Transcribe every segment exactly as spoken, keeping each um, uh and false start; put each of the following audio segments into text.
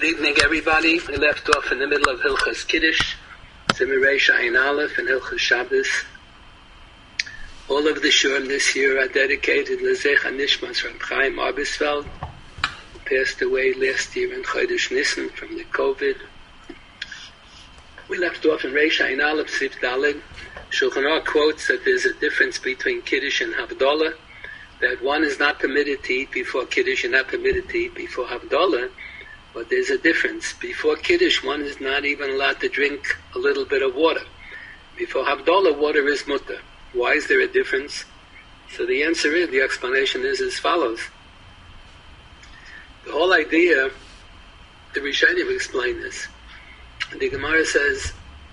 Good evening, everybody. We left off in the middle of Hilchas Kiddush, Siman Reish Ayin Aleph, and Hilchas Shabbos. All of the shurim this year are dedicated L'Zecha Nishmas Reb Chaim Arbesfeld, who passed away last year in Chodesh Nisan from the COVID. We left off in Reish Ayin Aleph, Sif Daled. Shulchan Aruch quotes that there's a difference between Kiddush and Havdalah, that one is not permitted to eat before Kiddush and not permitted to eat before Havdalah. But there's a difference. Before Kiddush, one is not even allowed to drink a little bit of water. Before Havdalah, water is mutter. Why is there a difference? So the answer is, the explanation is as follows. The whole idea, the Rishonim explain this. The Gemara says,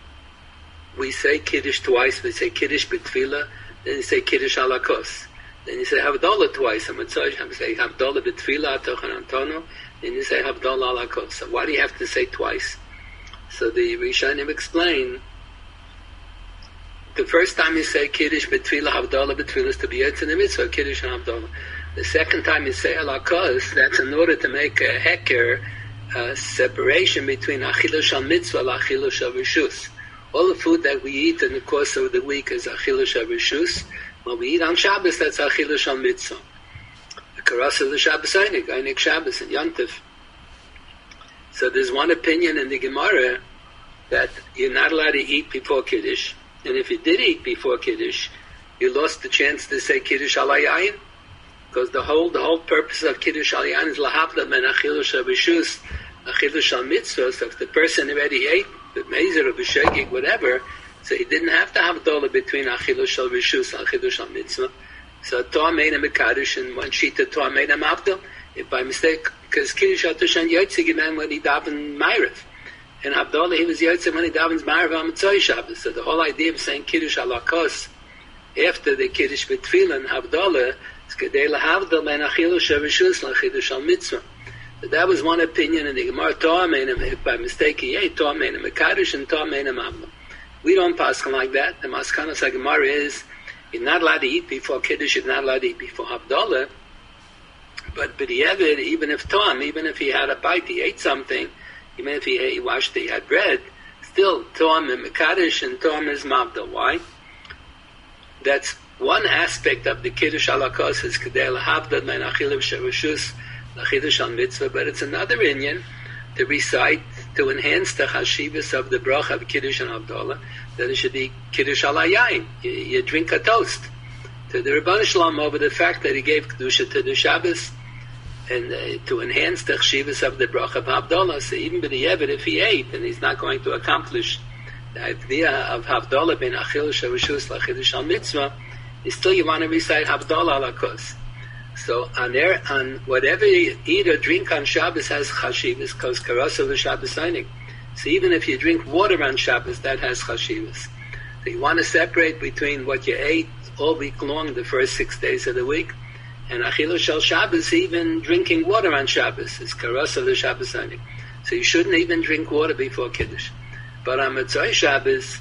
we say Kiddush twice, we say Kiddush b'tfilah, then you say Kiddush alakos. Then you say Havdalah twice, and you say Havdalah b'tfilah atochan antono, then you say Havdalah alakos. So why do you have to say twice? So the Rishonim explain, the first time you say Kiddush b'tfilah, Havdalah b'tfilah is to be Yetz in the mitzvah, Kiddush and Havdalah. The second time you say alakos, that's in order to make a heker, a separation between Achilush shal mitzvah and Achilush shal rishus. All the food that we eat in the course of the week is Achilush shal rishus. When we eat on Shabbos, that's Achilush shal mitzvah. The Karasa of the Shabbos Einik, Einik Shabbos and Yontif. So there's one opinion in the Gemara that you're not allowed to eat before Kiddush. And if you did eat before Kiddush, you lost the chance to say Kiddush al Yayin. Because the whole the whole purpose of Kiddush al Yayin is lahavla men Achilush shal rishus, Achilush shal mitzvah. So if the person already ate, the mezer or b'shegig, whatever, so he didn't have to have dola between Achilush shal rishus and Achilush shal mitzvah. So Torah made him a kaddish, and one shita Torah made him avdol. If by mistake, because Kiddush Atoshan Yotzig man when he davened Ma'ariv, and Havdalah he was Yotzig when he davened Ma'ariv on Mitzvah Shabbos. So the whole idea of saying Kiddush alakos after the Kiddush b'tfilah and Havdalah is kedei lahavdol ben Achilush shal rishus and Achilush shal mitzvah. So that was one opinion, and the Gemara Torah made him, if by mistake he ate, Torah made him a kaddish, and Torah made him avdol. We don't pass like that. The Maskanas HaGemara is, you're not allowed to eat before Kiddush, you're not allowed to eat before Havdalah. But b'di'evid, even if Tom, even if he had a bite, he ate something, even if he, ate, he washed it, he had bread, still Tom is Mekadosh and Tom is Mavdal. Why? That's one aspect of the Kiddush alakos is Kedei lahavdal ben Achilush shal rishus l'Achilush shal mitzvah, but it's another inyan to recite, to enhance the chashivas of the bracha of Kiddush and Havdalah, that it should be Kiddush al Yayin. You, you drink a toast. To the Rebbeinu Shalom over the fact that he gave Kedusha to the Shabbos, and uh, to enhance the chashivas of the bracha of Havdalah. So even b'di'evid, if he ate, and he's not going to accomplish the idea of Havdalah ben Achilush shal rishus l'Achilush shal mitzvah, still you want to recite Havdalah alakos. So on there, on whatever you eat or drink on Shabbos has chashivas, because karasa the Shabbos Einik. So even if you drink water on Shabbos, that has chashivas. So you want to separate between what you ate all week long, the first six days of the week, and Achilush shal Shabbos, even drinking water on Shabbos is karasa the Shabbos Einik. So you shouldn't even drink water before Kiddush. But on Mitzvah Shabbos,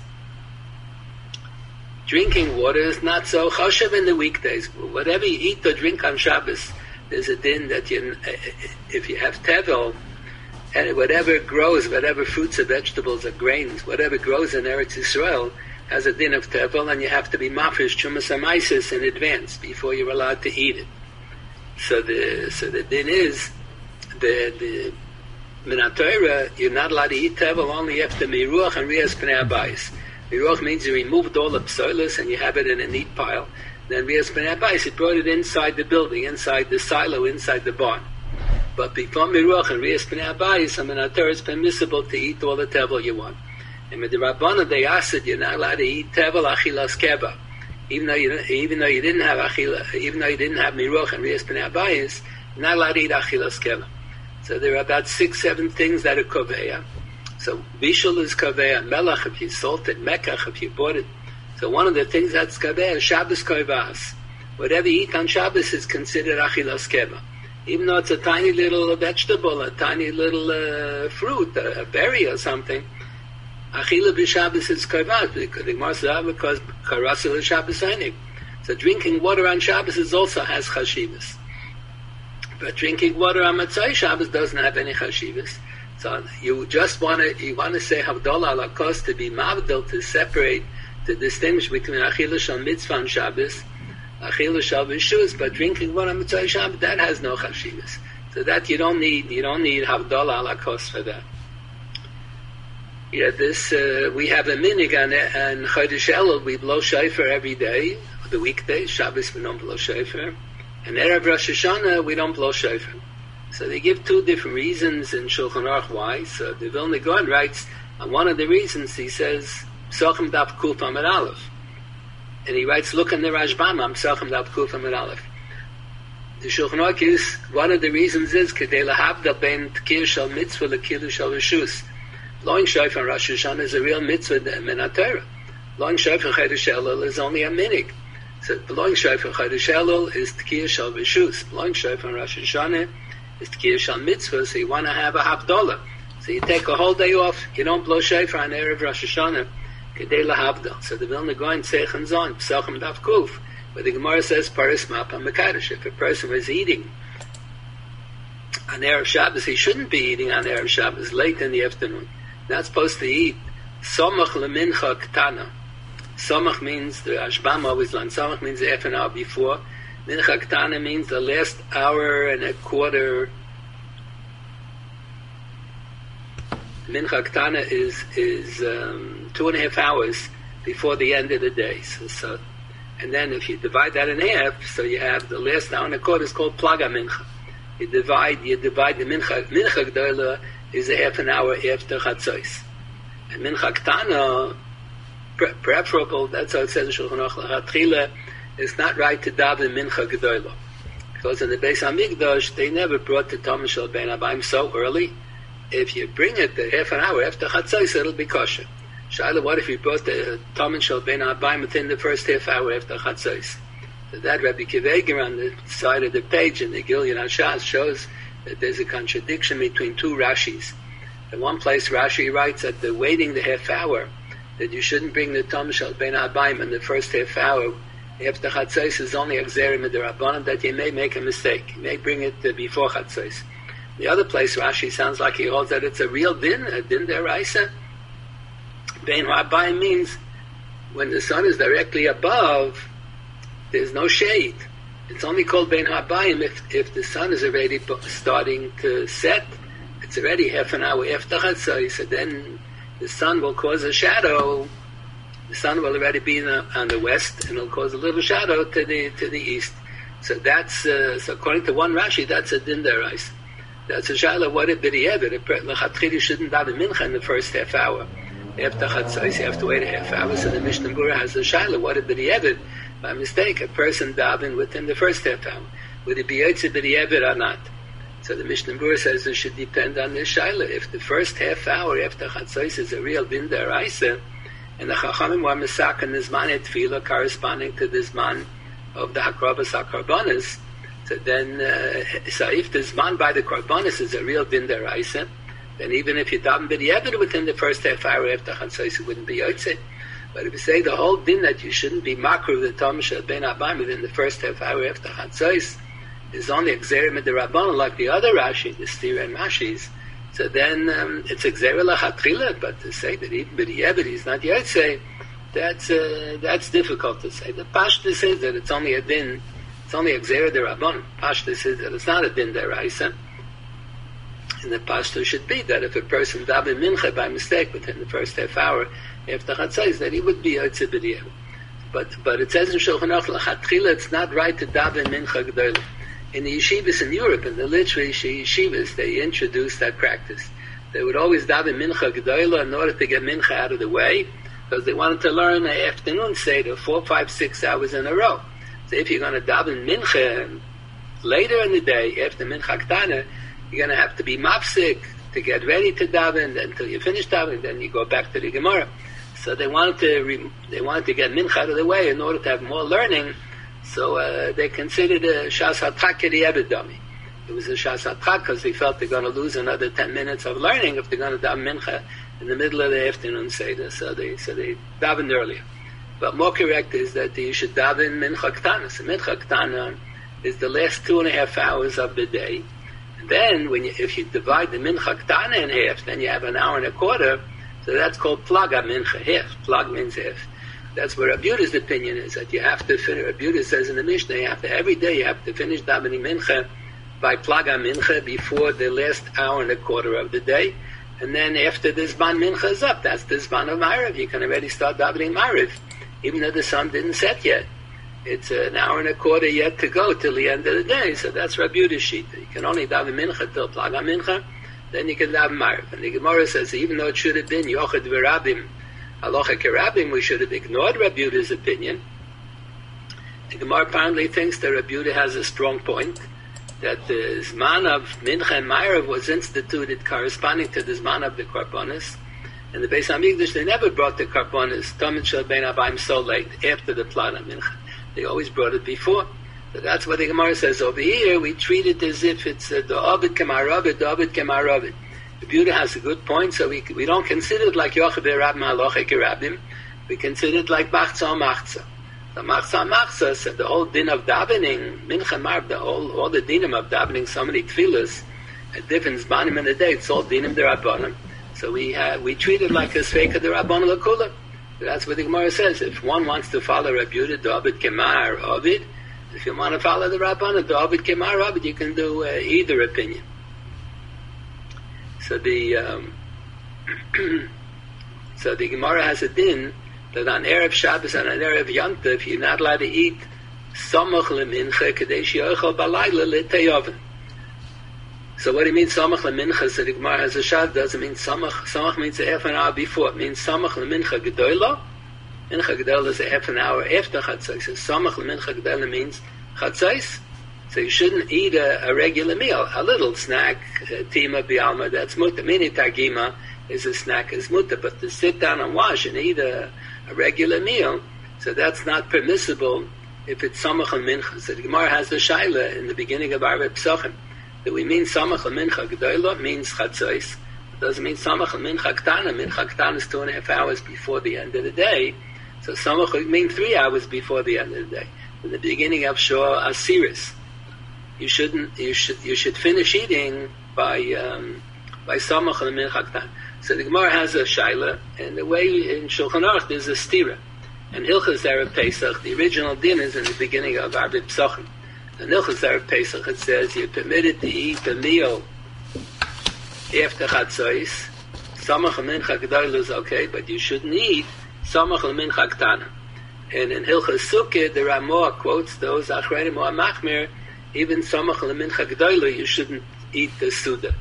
drinking water is not so chashav in the weekdays. Whatever you eat or drink on Shabbos, there's a din that you, if you have tevel, and whatever grows, whatever fruits or vegetables or grains, whatever grows in Eretz Yisrael, has a din of tevel, and you have to be mafresh chumas hamaisis in advance before you're allowed to eat it. So the so the din is the the Minat Torah, you're not allowed to eat tevel only after miruach and rias pnei habayis. Miruach means you removed all the psoilus and you have it in a neat pile. Then Rias Pnei Habayis, you brought it inside the building, inside the silo, inside the barn. But before Miruach and Rias Pnei Habayis, I mean, it's permissible to eat all the tevel you want. And with the Rabbana, they asked that you're not allowed to eat tevel achilas keba. Even though you even though you didn't have achila, even though you didn't have Miruach and Rias Pnei Habayis, you're not allowed to eat achilas keba. So there are about six, seven things that are koveya. So bishul is kaveya, melach if you salted, mekach if you bought it. So one of the things that's kaveya is Shabbos koivas. Whatever you eat on Shabbos is considered achilas keva. Even though it's a tiny little vegetable, a tiny little uh, fruit, a, a berry or something, achila b'Shabbos is koivas, because the Gemara says because karasa l'Shabbos einik. So drinking water on Shabbos is also has chashivas. But drinking water on Matzai Shabbos doesn't have any chashivas. So you just want to you want to say Havdalah ala kos to be mavdil, to separate, to distinguish between Achila Shal Mitzvah and Shabbos, Achila Shal Rishus, but drinking one on Mitzvah Shabbos, that has no chashivas. So that you don't need you don't need Havdalah ala kos for that. Yeah, this uh, we have a minig and and Chodesh Elul we blow shofar every day, the weekdays. Shabbos we don't blow shofar, and Erev Rosh Hashanah we don't blow shofar. So they give two different reasons in Shulchan Aruch why. So the Vilna Gaon writes, and one of the reasons he says, Psachim Daf Kuf Amud Aleph. And he writes, look in the Rashbam, I'm Psachim Daf Kuf Amud Aleph. The Shulchan Aruch is, one of the reasons is, Kedei Lahavda Ben Tkir Shal Mitzvah Lekil Shal Rishus. Blowing shofar on Rosh Hashanah is a real mitzvah min HaTorah. Blowing shofar on Chodesh Elul is only a minig. So blowing shofar on Chodesh Elul is Tkir Shal Rishus. Blowing shofar on Rosh Hashanah is Tkir Shal Mitzvah, so you want to have a Havdalah. So you take a whole day off, you don't blow shofar on Erev Rosh Hashanah, Kedei Lahavdal. So the Vilna Gaon Seichen Zon, Psachim Daf Kuf, where the Gemara says, Paris Mapa Mekadosh. If a person was eating on Erev Shabbos, he shouldn't be eating on Erev Shabbos late in the afternoon. Not supposed to eat. Somach lemincha ktana. Somach means, the Ashbam always learns, Somach means half an hour before. Mincha Ktana means the last hour and a quarter. Mincha Ktana is is um, two and a half hours before the end of the day. So, so, and then if you divide that in half, so you have the last hour and a quarter is called Plaga Mincha. You divide you divide the Mincha Mincha Gdola is a half an hour after Chatzos. And Mincha Ktana, pre- preferable. That's how it says in Shulchan Aruch. It's not right to daven mincha gedolah, because in the Beis Hamikdash they never brought the Tamid Shel Ben Abayim so early. If you bring it the half an hour after Chatzos, it'll be kosher. Shaila, what if you brought the Tamid Shel Ben Abayim within the first half hour after Chatzos? So that Rabbi Kiveger on the side of the page in the Gilyon HaShas shows that there's a contradiction between two Rashis. In one place, Rashi writes that the waiting the half hour, that you shouldn't bring the Tamid Shel Ben Abayim in the first half hour after Chatzos is only a Gzerim Midrabanan, that you may make a mistake. You may bring it uh, before Chatzos. The other place, Rashi sounds like he holds that it's a real din, a din deraisa. Ben Abayim means when the sun is directly above, there's no shade. It's only called Ben Abayim if, if the sun is already starting to set. It's already half an hour after Chatzos, so then the sun will cause a shadow. The sun will already be in the, on the west, and it'll cause a little shadow to the to the east. So that's uh, so according to one Rashi, that's a din deraisa. That's a shaila. What it b'di'evet? Lechatchila shouldn't daven mincha in the first half hour. After chatzos, you have to wait a half hour. So the Mishnah Berurah has a shaila. What it b'di'evet? By mistake, a person daven within the first half hour. Would it be yotze b'di'evet or not? So the Mishnah Berurah says it should depend on the shaila. If the first half hour after chatzos is a real din deraisa, and the Chachamim were Mesak and Nizman et Tefillah corresponding to the Zman of the Hakrabas HaKarbanis. So then, uh, so if the Zman by the Karbanis is a real din deraisa, then even if you daven b'di'evet within the first half hour after Chatzos, it wouldn't be yotze. But if you say the whole din that you shouldn't be makruv the Tamid Shel Ben Abayim within the first half hour after Chatzos is only a Gzerim Midrabanan like the other Rashi, the Stira and Rashis, so then um, it's a Gzeira L'Chatchila, but to say that even b'di'evet he's not yotze, that's uh, that's difficult to say. The Pashtus says that it's only a din, it's only a Gzeira D'Rabbanan. Pashtus says that it's not a din deraisa. And the Pashtus should be that if a person daven mincha by mistake within the first half hour after Chatzos, that he would be yotze b'di'evet. But but it says in Shulchan Aruch L'Chatchila it's not right to daven mincha gedolah. In the yeshivas in Europe, in the literary yeshivas, they introduced that practice. They would always daven mincha gedolah in order to get mincha out of the way, because they wanted to learn an afternoon seder, four, five, six hours in a row. So if you're going to daven mincha later in the day, after mincha ktana, you're going to have to be mafsik to get ready to daven until you finish daven, then you go back to the Gemara. So they wanted to re- they wanted to get mincha out of the way in order to have more learning. So uh, they considered a Shas HaTchak B'di'evet dummy. It was a Shas HaTchak because they felt they're going to lose another ten minutes of learning if they're going to daven mincha in the middle of the afternoon seder. So they so they davened earlier. But more correct is that you should daven mincha ktana. So mincha ktana is the last two and a half hours of the day, And then, when you, if you divide the mincha ktana in half, then you have an hour and a quarter. So that's called plaga mincha, half. Plag means half. That's where Rabbi Yehuda's opinion is, that you have to finish. Rabbi Yehuda says in the Mishnah, you have to, every day you have to finish davening mincha by plaga mincha before the last hour and a quarter of the day. And then after the Zman mincha is up, that's the Zman of Ma'ariv. You can already start davening Ma'ariv, even though the sun didn't set yet. It's an hour and a quarter yet to go till the end of the day. So that's Rabbi Yehuda's sheet. You can only daven mincha till plaga mincha, then you can daven Ma'ariv. And the Gemara says, even though it should have been Yochid v'Rabim, Halacha Kerabim, we should have ignored Rabbi Yehuda's opinion. The Gemara apparently thinks that Rabbi Yehuda has a strong point, that the Zman of Mincha and Ma'ariv was instituted corresponding to the Zman of the Karbonis. And the Beis HaMikdash, they never brought the Karbonis, Tamid Shel Ben Abayim, so late, after the Plana Mincha. They always brought it before. So that's what the Gemara says. Over here, we treat it as if it's uh, the Ovid Kemaravit, the Ovid Kemaravit. Rabbi Yehuda has a good point, so we we don't consider it like Yochid v'Rabim Halacha Kerabim. We consider it like Machza Machza. The Machza Machza said the whole din of davening, Mincha Marv, the whole all the dinim of davening so many tefillas at different zmanim in the day. It's all dinim derabbanim. So we have we treat it like a sveika derabbanim l'kula. That's what the Gemara says. If one wants to follow Rabbi Yehuda, the Ovid Kemar Ovid. If you want to follow the Rabbanim, the Ovid Kemar Ovid, you can do uh, either opinion. So the um, so the Gemara has a din that on Erev Shabbos and on Erev Yontif you're not allowed to eat samach lemincha kadesh yochel balayla l'teyoven. So what do you mean samach lemincha? So the Gemara has a shad. Doesn't mean samach. Samach means a half an hour before. It means samach lemincha gedola. Mincha gedola is a half an hour after chatzos. So samach lemincha gedola means chatzos. So you shouldn't eat a, a regular meal, a little snack, tima bialma, that's muta. Mini tagima is a snack, is muta, but to sit down and wash and eat a, a regular meal, so that's not permissible if it's samach and mincha. So the Gemara has the shaila in the beginning of Arvei Pesachim, that we mean samach and mincha gedola means chatzos. It doesn't mean samach and mincha ktana. Mincha ktana is two and a half hours before the end of the day, so samach would mean three hours before the end of the day. In the beginning of Shor Asiris. You shouldn't. You should. You should finish eating by um, by samach and mincha ktan. So the Gemara has a shaila, and the way in Shulchan Aruch there's a stira. And Hilchos Erev Pesach, the original din is in the beginning of Arvei Pesachim. In Hilchos Erev Pesach it says you're permitted to eat a meal after chatzos. Samach and mincha gedola is okay, but you shouldn't eat samach and mincha ktana. And in Hilchos Sukkah the Ramah quotes those achreinim or machmir. Even samach lemincha gedola, you shouldn't eat the suda.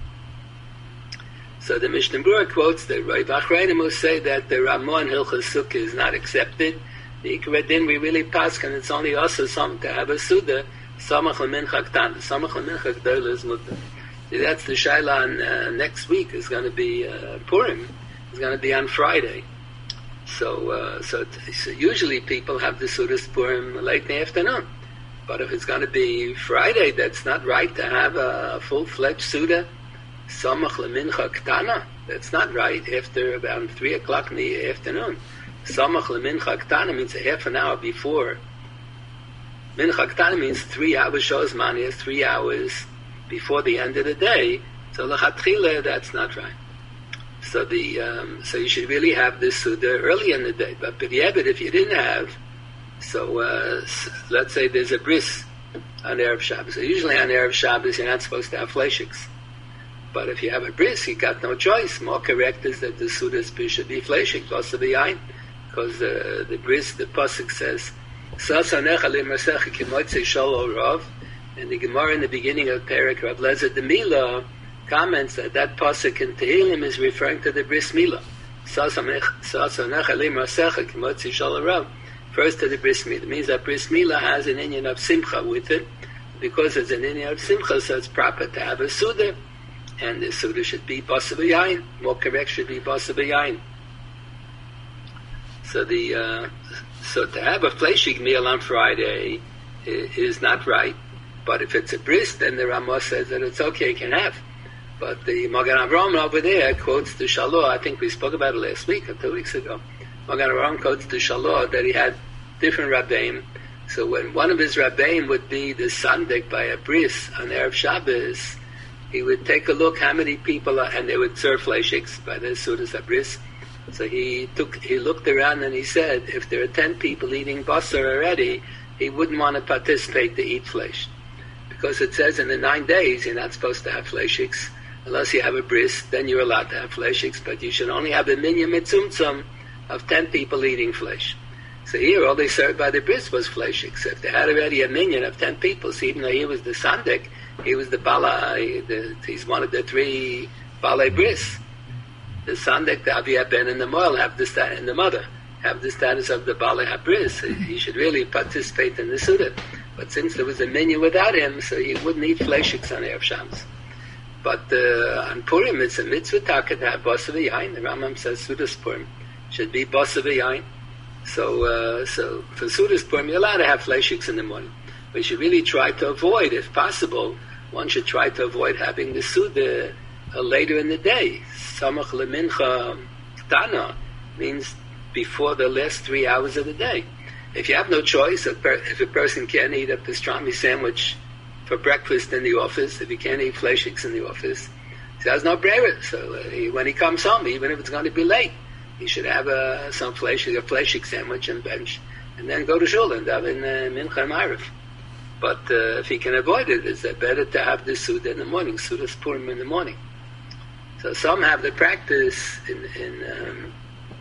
So the Mishnah Berurah quotes that Rav Achreinim will say that the Ramah and Hilchos Sukkah is not accepted. The Ikra Din we really pass, and it's only also something to have a suda. Samach lemincha ktana. Samach lemincha gedola is muta. That's the shaila on uh, next week. Is going to be uh, Purim. It's going to be on Friday. So, uh, so, t- so usually people have the sudas Purim late in the afternoon. But if it's going to be Friday, that's not right to have a full-fledged Suda. Samach lemincha ktana. That's not right after about three o'clock in the afternoon. Samach lemincha ktana means a half an hour before. Mincha ktana means three hours, shows mani is three hours before the end of the day. So l'chatchila, that's not right. So the um, so you should really have this Suda early in the day. But b'diavad, if you didn't have, So uh, let's say there's a bris on Erev Shabbos. So usually on Erev Shabbos you're not supposed to have fleishiks. But if you have a bris, you got no choice. More correct is that the Sudas should be fleishik, also the yain. Because uh, the bris, the pasuk says, and the Gemara in the beginning of Perek, Rav Lezer the Mila, comments that that pasuk in Tehillim is referring to the bris Mila. First to the bris milah. It means that bris milah has an inyan of simcha with it. Because it's an inyan of simcha, so it's proper to have a suda. And the suda should be basa b'yayin. More correct, should be basa b'yayin. So the uh, so to have a fleishig meal on Friday is, is not right. But if it's a bris, then the Ramah says that it's okay, you can have. But the Magen Avraham over there quotes the Shalom. I think we spoke about it last week or two weeks ago. Magen Avraham quotes the Shalom that he had different rabbeim. So when one of his rabbeim would be the sandik by a bris on Erev Shabbos, he would take a look how many people are, and they would serve fleishiks by the Sudas Abris. So he took, he looked around and he said, if there are ten people eating basar already, he wouldn't want to participate to eat flesh. Because it says in the nine days you're not supposed to have fleishiks unless you have a bris, then you're allowed to have fleishiks, but you should only have a minyan mitzumtzum of ten people eating flesh. So here all they served by the bris was fleishiks. So if they had already a minyan of ten people, so even though he was the sandik, he was the bala, the, he's one of the three balei bris. The sandik, the Avi Ben, and the Moel have the status, and the mother have the status of the Balei HaBris. He should really participate in the Suda. But since there was a menu without him, so he wouldn't eat fleishiks on Erev Shabbos. But uh, on Purim, it's a mitzvah taka to have basa v'yayin. The Rambam says Sudas Purim should be basa v'yayin. So, uh, so for Sudas Purim, you're allowed to have fleishiks in the morning. But you should really try to avoid, if possible, one should try to avoid having the Suda uh, later in the day. Samach lemincha tana means before the last three hours of the day. If you have no choice, if, per, if a person can't eat a pastrami sandwich for breakfast in the office, if he can't eat fleishiks in the office, he has no brera. So uh, he, when he comes home, even if it's going to be late, he should have uh, some fleshik, a fleshik sandwich and bench, and then go to shul and have in uh, mincha and ma'ariv. But uh, if he can avoid it, it's better to have the suda in the morning, sudas purim in the morning. So some have the practice in in, um,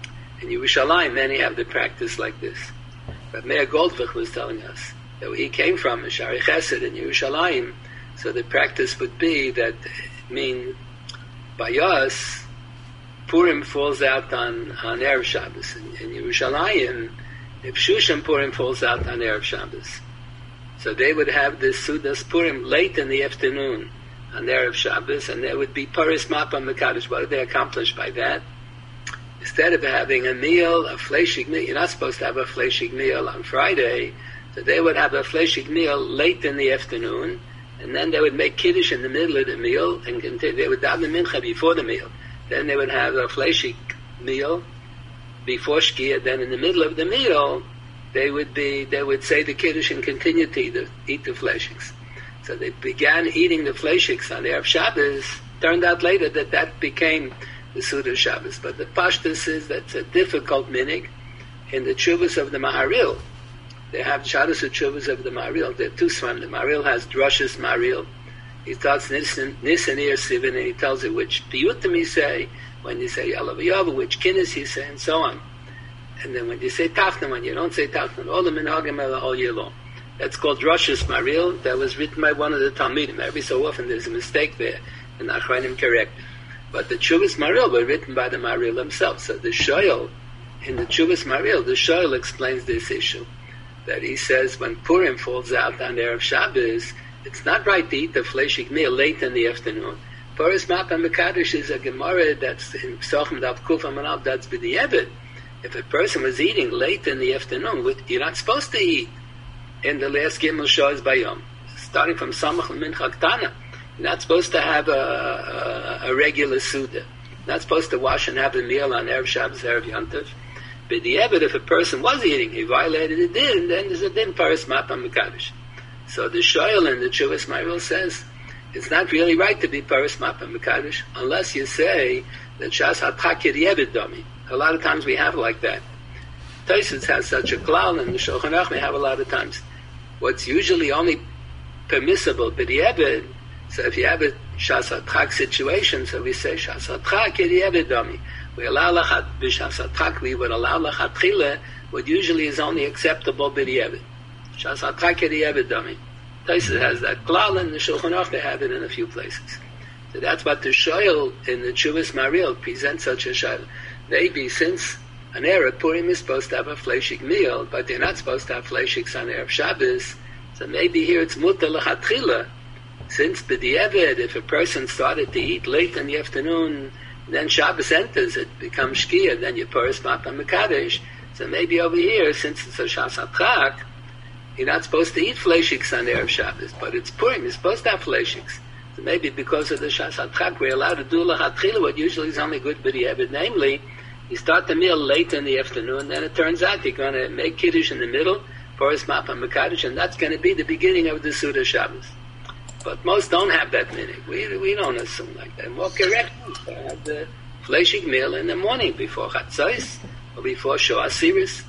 in Yerushalayim, many have the practice like this. But Meir Goldvich was telling us that he came from a Shari Chesed in Yerushalayim, so the practice would be that, I mean, by us, Purim falls out on, on Erev Shabbos. In, in Yerushalayim, if Shushan Purim falls out on Erev Shabbos, so they would have this Sudas Purim late in the afternoon on Erev Shabbos, and there would be Paris Mapam Mekadosh. What did they accomplish by that? Instead of having a meal, a fleshig meal, you're not supposed to have a fleshig meal on Friday, so they would have a fleshig meal late in the afternoon, and then they would make Kiddush in the middle of the meal, and continue, they would daven Mincha before the meal. Then they would have a fleshig meal before Shkia, then in the middle of the meal, they would be, they would say the Kiddush and continue to eat the, eat the fleshigs. So they began eating the fleishiks on Erev Shabbos. Turned out later that that became the Suda Shabbos. But the Pashtus is that's a difficult minig in the Chuvas of the Maharil. They have Shabbos and Chuvas of the Maharil. There are two Sfam. The Maharil has Drashas Maharil. He starts Nisan Ir Sivin, and he tells you which piyutim he say, when you say Yalav Yavu, which kinnis he say, and so on. And then when you say Tachna, when you don't say Tachna, all the minhagim are all year long. That's called Drashas Maharil. That was written by one of the Talmidim. Every so often there's a mistake there, and Achronim correct. But the Chuvas Maharil were written by the Maharil himself. So the Shoyal, in the Chuvas Maharil, the Shoyal explains this issue. That he says when Purim falls out on Erev Shabbos, it's not right to eat the fleshig meal late in the afternoon. Paris Mapam Mekadosh is a Gemara that's in Psachim Dav Kufam and Av, that's b'di'evet. If a person was eating late in the afternoon, you're not supposed to eat in the last Gimel Shoyz Bayom. Starting from Samach Mincha Ktana. You're not supposed to have a, a, a regular Suda. You're not supposed to wash and have a meal on Erev Shabbos, Erev Yontif. But the Ebed, if a person was eating, he violated it, then there's a din Paris Mapam Mekadosh. So the Shoyal in the Chuvas Maharil says, it's not really right to be Paris Mapam Mekadosh unless you say that Shas HaTchak Yebed Domi. A lot of times we have like that. Tosfos has such a klal, and the Shulchan Aruch may have a lot of times. What's usually only permissible b'di'eved, so if you have a Shas HaTchak situation, so we say Shas HaTchak Yebed Domi. We allow lachat b'Shas HaTchak, we would allow lachatchila, what usually is only acceptable b'di'eved. Shas HaTchak Yebed Domi. Tosfos has that klal, and the Shulchan Aruch they have it in a few places. So that's what the Shoyal in the Chuvas Maharil presents such a Shoyal. Maybe since an Erev Purim is supposed to have a fleshig meal, but they're not supposed to have fleshigs on Erev Shabbos, so maybe here it's mutar l'chatchila. Since b'di'eved, if a person started to eat late in the afternoon, then Shabbos enters, it becomes Shkia, then you Paris Mapam Mekadosh. So maybe over here, since it's a Shas HaTchak, you're not supposed to eat fleshigs on Erev Shabbos, but it's Purim, you're supposed to have fleshigs. So maybe because of the Shas HaTchak, we're allowed to do l'chatchila, what usually is only good b'di'eved, namely, you start the meal late in the afternoon, then it turns out you're going to make Kiddush in the middle, Paris Mapam Mekadosh, and that's going to be the beginning of the Suda Shabbos. But most don't have that minute. We we don't assume like that. More correct, they have the fleshig meal in the morning before Chatzos or before Shoah Siris.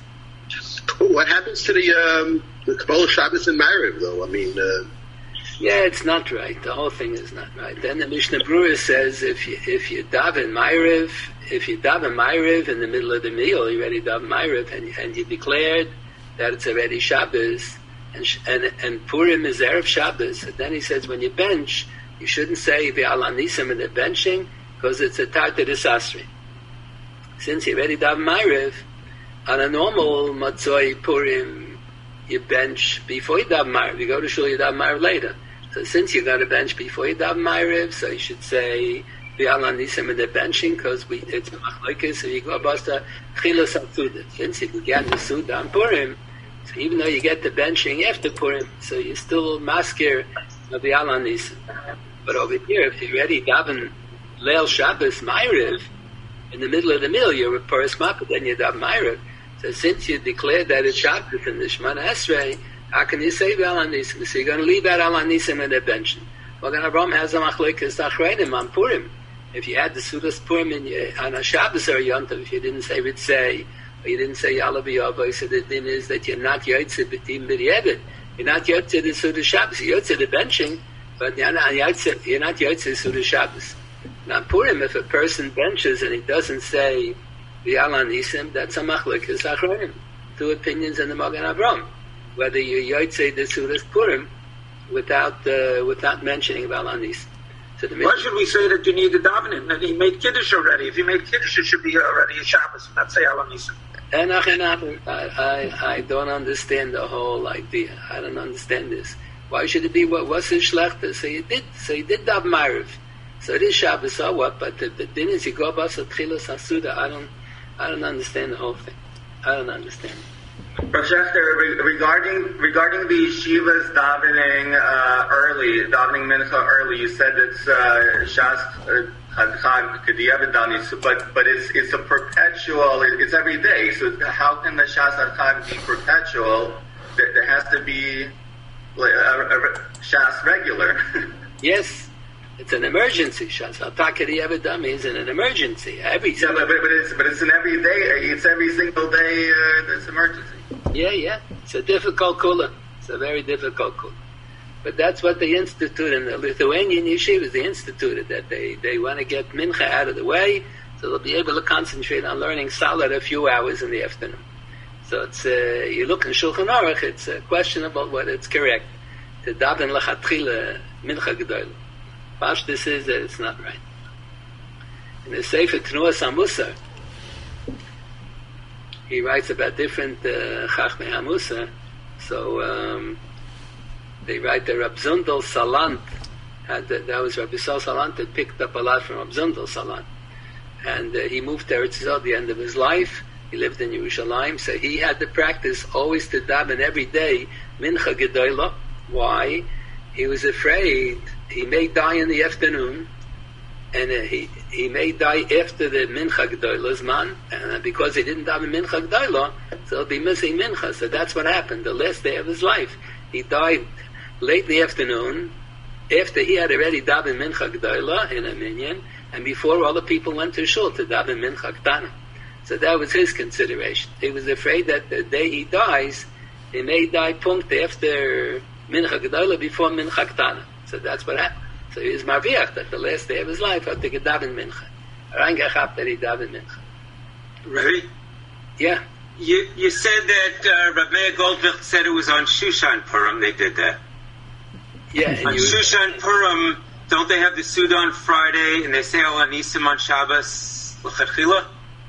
What happens to the um, the Kabbalah Shabbos and Ma'ariv, though? I mean, uh... yeah, it's not right. The whole thing is not right. Then the Mishnah Berurah says if you if you daven Ma'ariv, if you daven Ma'ariv in the middle of the meal, you already daven Ma'ariv, and and you declared that it's already Shabbos, and and and Purim is Erev Shabbos. And then he says when you bench, you shouldn't say V'ala Nisim in the benching because it's a Tartar Asri. Since you already daven Ma'ariv. On a normal Matzoi Purim, you bench before you daven Ma'ariv. You go to Shul, you daven Ma'ariv later. So since you got to bench before you daven Ma'ariv, so you should say V'ala Nisim in the benching because we it's machlokes. So you go basta Chilas Suda. Since you began the Suda on Purim, so even though you get the benching after Purim, so you still maskir V'ala Nisim. But over here, if you already daven Leil Shabbos Ma'ariv in the middle of the meal, you're a Paras Mappa, then you daven Ma'ariv. So since you declared that it's Shabbos in the Shemana Esrei, how can you say V'ala Nisim? So you're going to leave that V'ala Nisim in the benching. Well, then Abraham has a machlokes achreinim on Purim. If you had the Sudas Purim in your, on a Shabbos or a Yontav, if you didn't say Ritzei, or you didn't say Yala B'Yavo, so the thing is that you're not Yotze B'tim B'Yeved. You're not Yotze the Sudas Shabbos. You're Yotze the benching, but you're not Yotze, you're not Yotze Sudas Shabbos. Now Purim, if a person benches and he doesn't say V'ala Nisim, that's a machlokes achreinim. Two opinions in the Magen Avraham. Whether you Yotze the Sudas Purim without uh, without mentioning V'ala Nisim. So why should we say that you need the davening? And he made Kiddush already. If he made Kiddush, it should be already a Shabbos, not say V'ala Nisim. Enach, enach, I, I, I don't understand the whole idea. I don't understand this. Why should it be, what, what's his schlechter? So you did, so you did daven Ma'ariv. So it is Shabbos, so what? But the, the din is you go about Tchilas Hasuda. I don't, I don't understand the whole thing. I don't understand. Rav Shechter, regarding regarding the yeshivas davening uh, early, davening mincha early, you said it's uh, Shas Chag Kediyah, but but it's it's a perpetual. It's every day. So how can the Shas Chag be perpetual? There, there has to be like a, a Shas regular. Yes. It's an emergency. Shas Kediyah Dami is an emergency. Every yeah, but, but it's but it's an every day. It's every single day. Uh, that's emergency. Yeah, yeah. It's a difficult kula. It's a very difficult kula. But that's what they instituted in the Lithuanian yeshivas. They instituted that they, they want to get mincha out of the way, so they'll be able to concentrate on learning solid a few hours in the afternoon. So it's uh, you look in Shulchan Aruch, it's uh, questionable whether it's correct to daven lechatchila mincha gedolah. Pash, this is that it's not right. In the Sefer Tnuas HaMusar, he writes about different Chachmei uh, HaMusar. So um, they write that Rab Zundel Salant, had the, that was Rabbi Yisrael Salant that picked up a lot from Rab Zundel Salant. And uh, he moved to Eretz Yisrael at the end of his life. He lived in Yerushalayim, so he had the practice always to daven every day Mincha Gedolah. Why? He was afraid he may die in the afternoon, and uh, he he may die after the Mincha G'dolah's man, and uh, because he didn't daven Mincha G'dolah, so he'll be missing Mincha. So that's what happened. The last day of his life, he died late in the afternoon, after he had already daven Mincha G'dolah in a minyan, and before all the people went to shul to daven Mincha G'tana. So that was his consideration. He was afraid that the day he dies, he may die punct after Mincha G'dolah before Mincha G'tana. So that's what happened. So he was marviach that the last day of his life had to get daven mincha. Arangachap that he daven mincha. Ready? Yeah. You you said that uh, Rav Meir Goldvicht said it was on Shushan Purim they did that. Yeah. On you, Shushan Purim, don't they have the Suda on Friday and they say Al Anisim on Shabbos l'chadchila?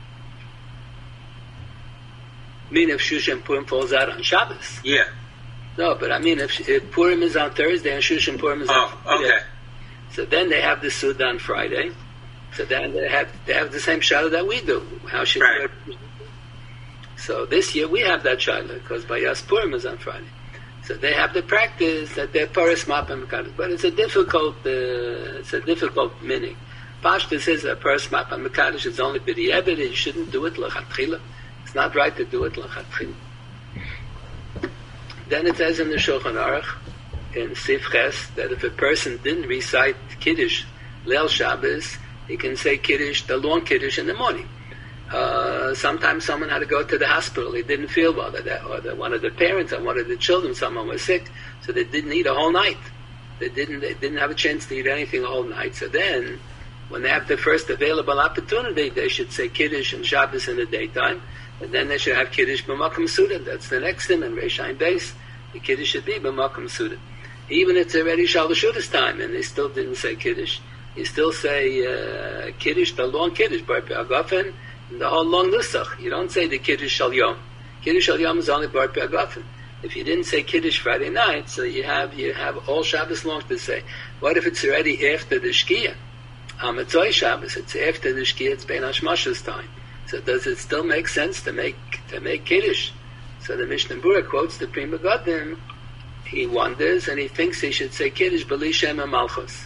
I mean, if Shushan Purim falls out on Shabbos. Yeah. No, but I mean, if, if Purim is on Thursday and Shushan Purim is oh, on Friday, okay. So then they have the Suda on Friday. So then they have they have the same shadow that we do. How should right. we? So this year we have that shadow because Bayas Purim is on Friday. So they have the practice that they're Paras Mapam Mekadosh, but it's a difficult uh, it's a difficult meaning. Pashta says that Paras Mapam Mekadosh is only b'di'eved. You shouldn't do it l'chatchila. It's not right to do it l'chatchila. Then it says in the Shulchan Aruch in Sifches that if a person didn't recite Kiddush Leil Shabbos, he can say Kiddush, the long Kiddush in the morning. Uh, sometimes someone had to go to the hospital. He didn't feel well, or, that, or that one of the parents or one of the children, someone was sick, so they didn't eat a whole night. They didn't, they didn't have a chance to eat anything a whole night. So then, when they have the first available opportunity, they should say Kiddush and Shabbos in the daytime, and then they should have Kiddush b'makom suda. That's the next thing in Reish Ayin Beis. The Kiddush should be b'makom suda. Even if it's already Shalashudas time and they still didn't say Kiddush, you still say uh, Kiddush, the long Kiddush, Bar Pi'agafen, and the whole long Nusach. You don't say the Kiddush Shal Yom. Kiddush Shal Yom is only Bar Pi'agafen. If you didn't say Kiddush Friday night, so you have you have all Shabbos long to say. What if it's already after the Shkia? Hamatzoi Shabbos, it's after the Shkia, it's Bein Hashmash's time. So does it still make sense to make to make Kiddush? So the Mishnah Berurah quotes the Pri Megadim. He wonders and he thinks he should say Kiddush B'li Shem HaMalchus.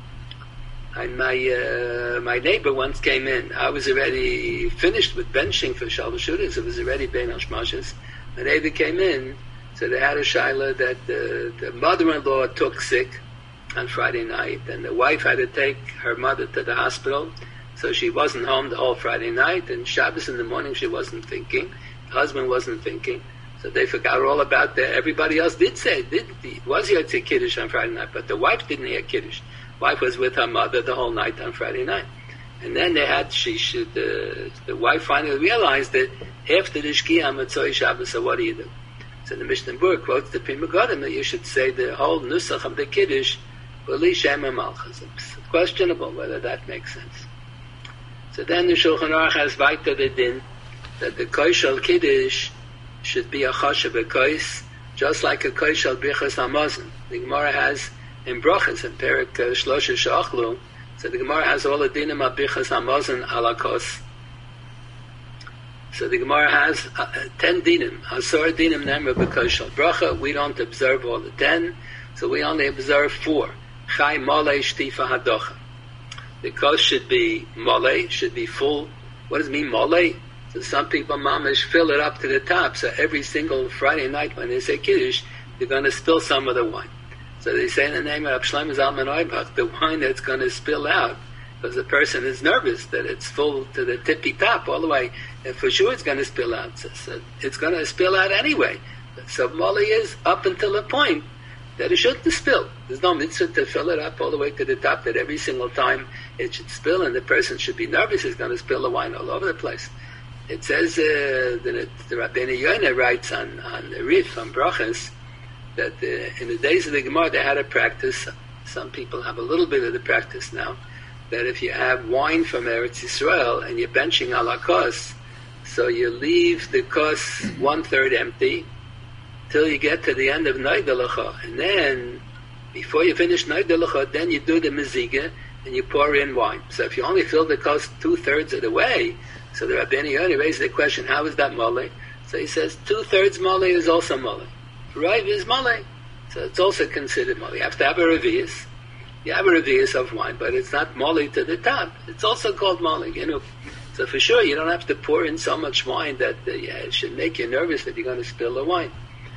And my uh, my neighbor once came in. I was already finished with benching for Shalashudas. It was already Bein Hashmash's. My neighbor came in, so they had a shaila that uh, the mother-in-law took sick on Friday night, and the wife had to take her mother to the hospital, so she wasn't home the whole Friday night, and Shabbos in the morning she wasn't thinking, the husband wasn't thinking, so they forgot all about that. Everybody else did say, did, was here to Kiddush on Friday night, but the wife didn't hear Kiddush. Wife was with her mother the whole night on Friday night. And then they had, she should, uh, the wife finally realized that after the Shkia Matzoi Shabbos, so what do you do? So the Mishnah Berurah quotes the Pri Megadim that you should say the whole Nusach of the Kiddush, B'li Shem HaMalchus. It's questionable whether that makes sense. So then the Shulchan Aruch has weiter the din that the Koishal Kiddush should be a Choshev Kois, just like a Koishal Brichas Hamazon. The Gemara has in Brachas, in Perek uh, Shlosha She'achlu, so the Gemara has all the dinim of Brichas Hamazon ala kos. So the Gemara has uh, ten dinim. Asor dinim nemra b'koshal bracha. We don't observe all the ten, so we only observe four. Chai molei shtifa hadocha. The kos should be molei, should be full. What does it mean molei? So some people mamish fill it up to the top. So every single Friday night when they say Kiddush, they're going to spill some of the wine. So they say in the name of Rab Shlomo Zalman Auerbach, the wine that's going to spill out, because the person is nervous that it's full to the tippy top all the way, and for sure it's going to spill out. So, so it's going to spill out anyway. So Molly is up until a point that it shouldn't spill. There's no mitzvah to fill it up all the way to the top, that every single time it should spill, and the person should be nervous, it's going to spill the wine all over the place. It says uh, that the Rabbeinu Yonah writes on, on the Rif, on Brachas, that uh, in the days of the Gemara they had a practice, some people have a little bit of the practice now, that if you have wine from Eretz Yisrael and you're benching ala kos, so you leave the kos one-third empty till you get to the end of Noidalacha, and then before you finish Noidalacha, then you do the mezigah and you pour in wine. So if you only fill the kos two-thirds of the way, so the Rabbeinu Yonah raised the question, how is that mole? So he says two-thirds mole is also mole. Raiv is mole, so it's also considered mole. You have to have a revius. You have a revius of wine, but it's not mole to the top. It's also called mole, you know. So for sure, you don't have to pour in so much wine that uh, yeah, it should make you nervous that you're going to spill the wine.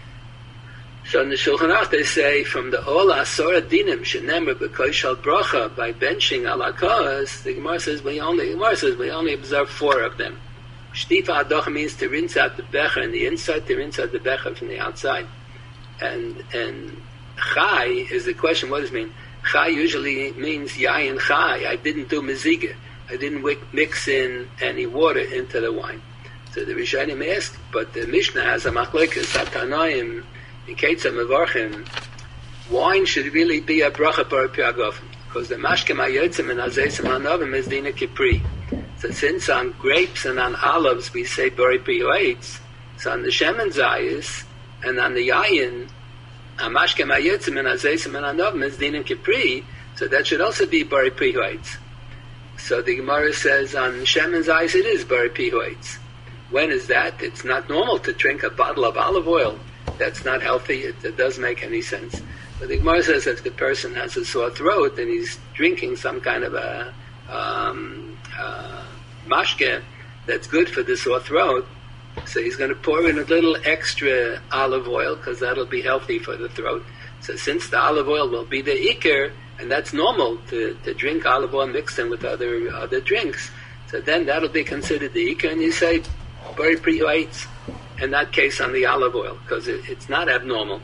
So in the Shulchan Aruch they say from the Ola Asora Dinim Shenemar B'Koishal Bracha by benching ala kos, the Gemara says we only the Gemara says we only observe four of them. Shtifa Hadocha means to rinse out the becher in the inside, to rinse out the becher from the outside. And and Chai is the question, what does it mean? Chai usually means yayin chai. I didn't do mezigah. I didn't mix in any water into the wine. So the Rishonim ask, but the Mishnah has a machlokes Tanoim in Ketzah Mevarchim. Wine should really be a bracha bar pi'agafen, because the mashkem hayotzim and hazeisim hanovim is dina kipri. So since on grapes and on olives we say bari pi'oetz, so on the shemen zayis and on the yayin, Amashkem hayotzim and hazeisim and hanovim is dina kipri, so that should also be bari pi'oetz. So the Gemara says on shemen's eyes it is bari pi'oetz. When is that? It's not normal to drink a bottle of olive oil. That's not healthy. It, it doesn't make any sense. But the Gemara says if the person has a sore throat and he's drinking some kind of a um, uh, mashke that's good for the sore throat, so he's going to pour in a little extra olive oil because that'll be healthy for the throat. So since the olive oil will be the ikr, and that's normal to, to drink olive oil mixed in with other other drinks, so then that'll be considered the ikr, and you say bari priyates in that case on the olive oil, because it, it's not abnormal.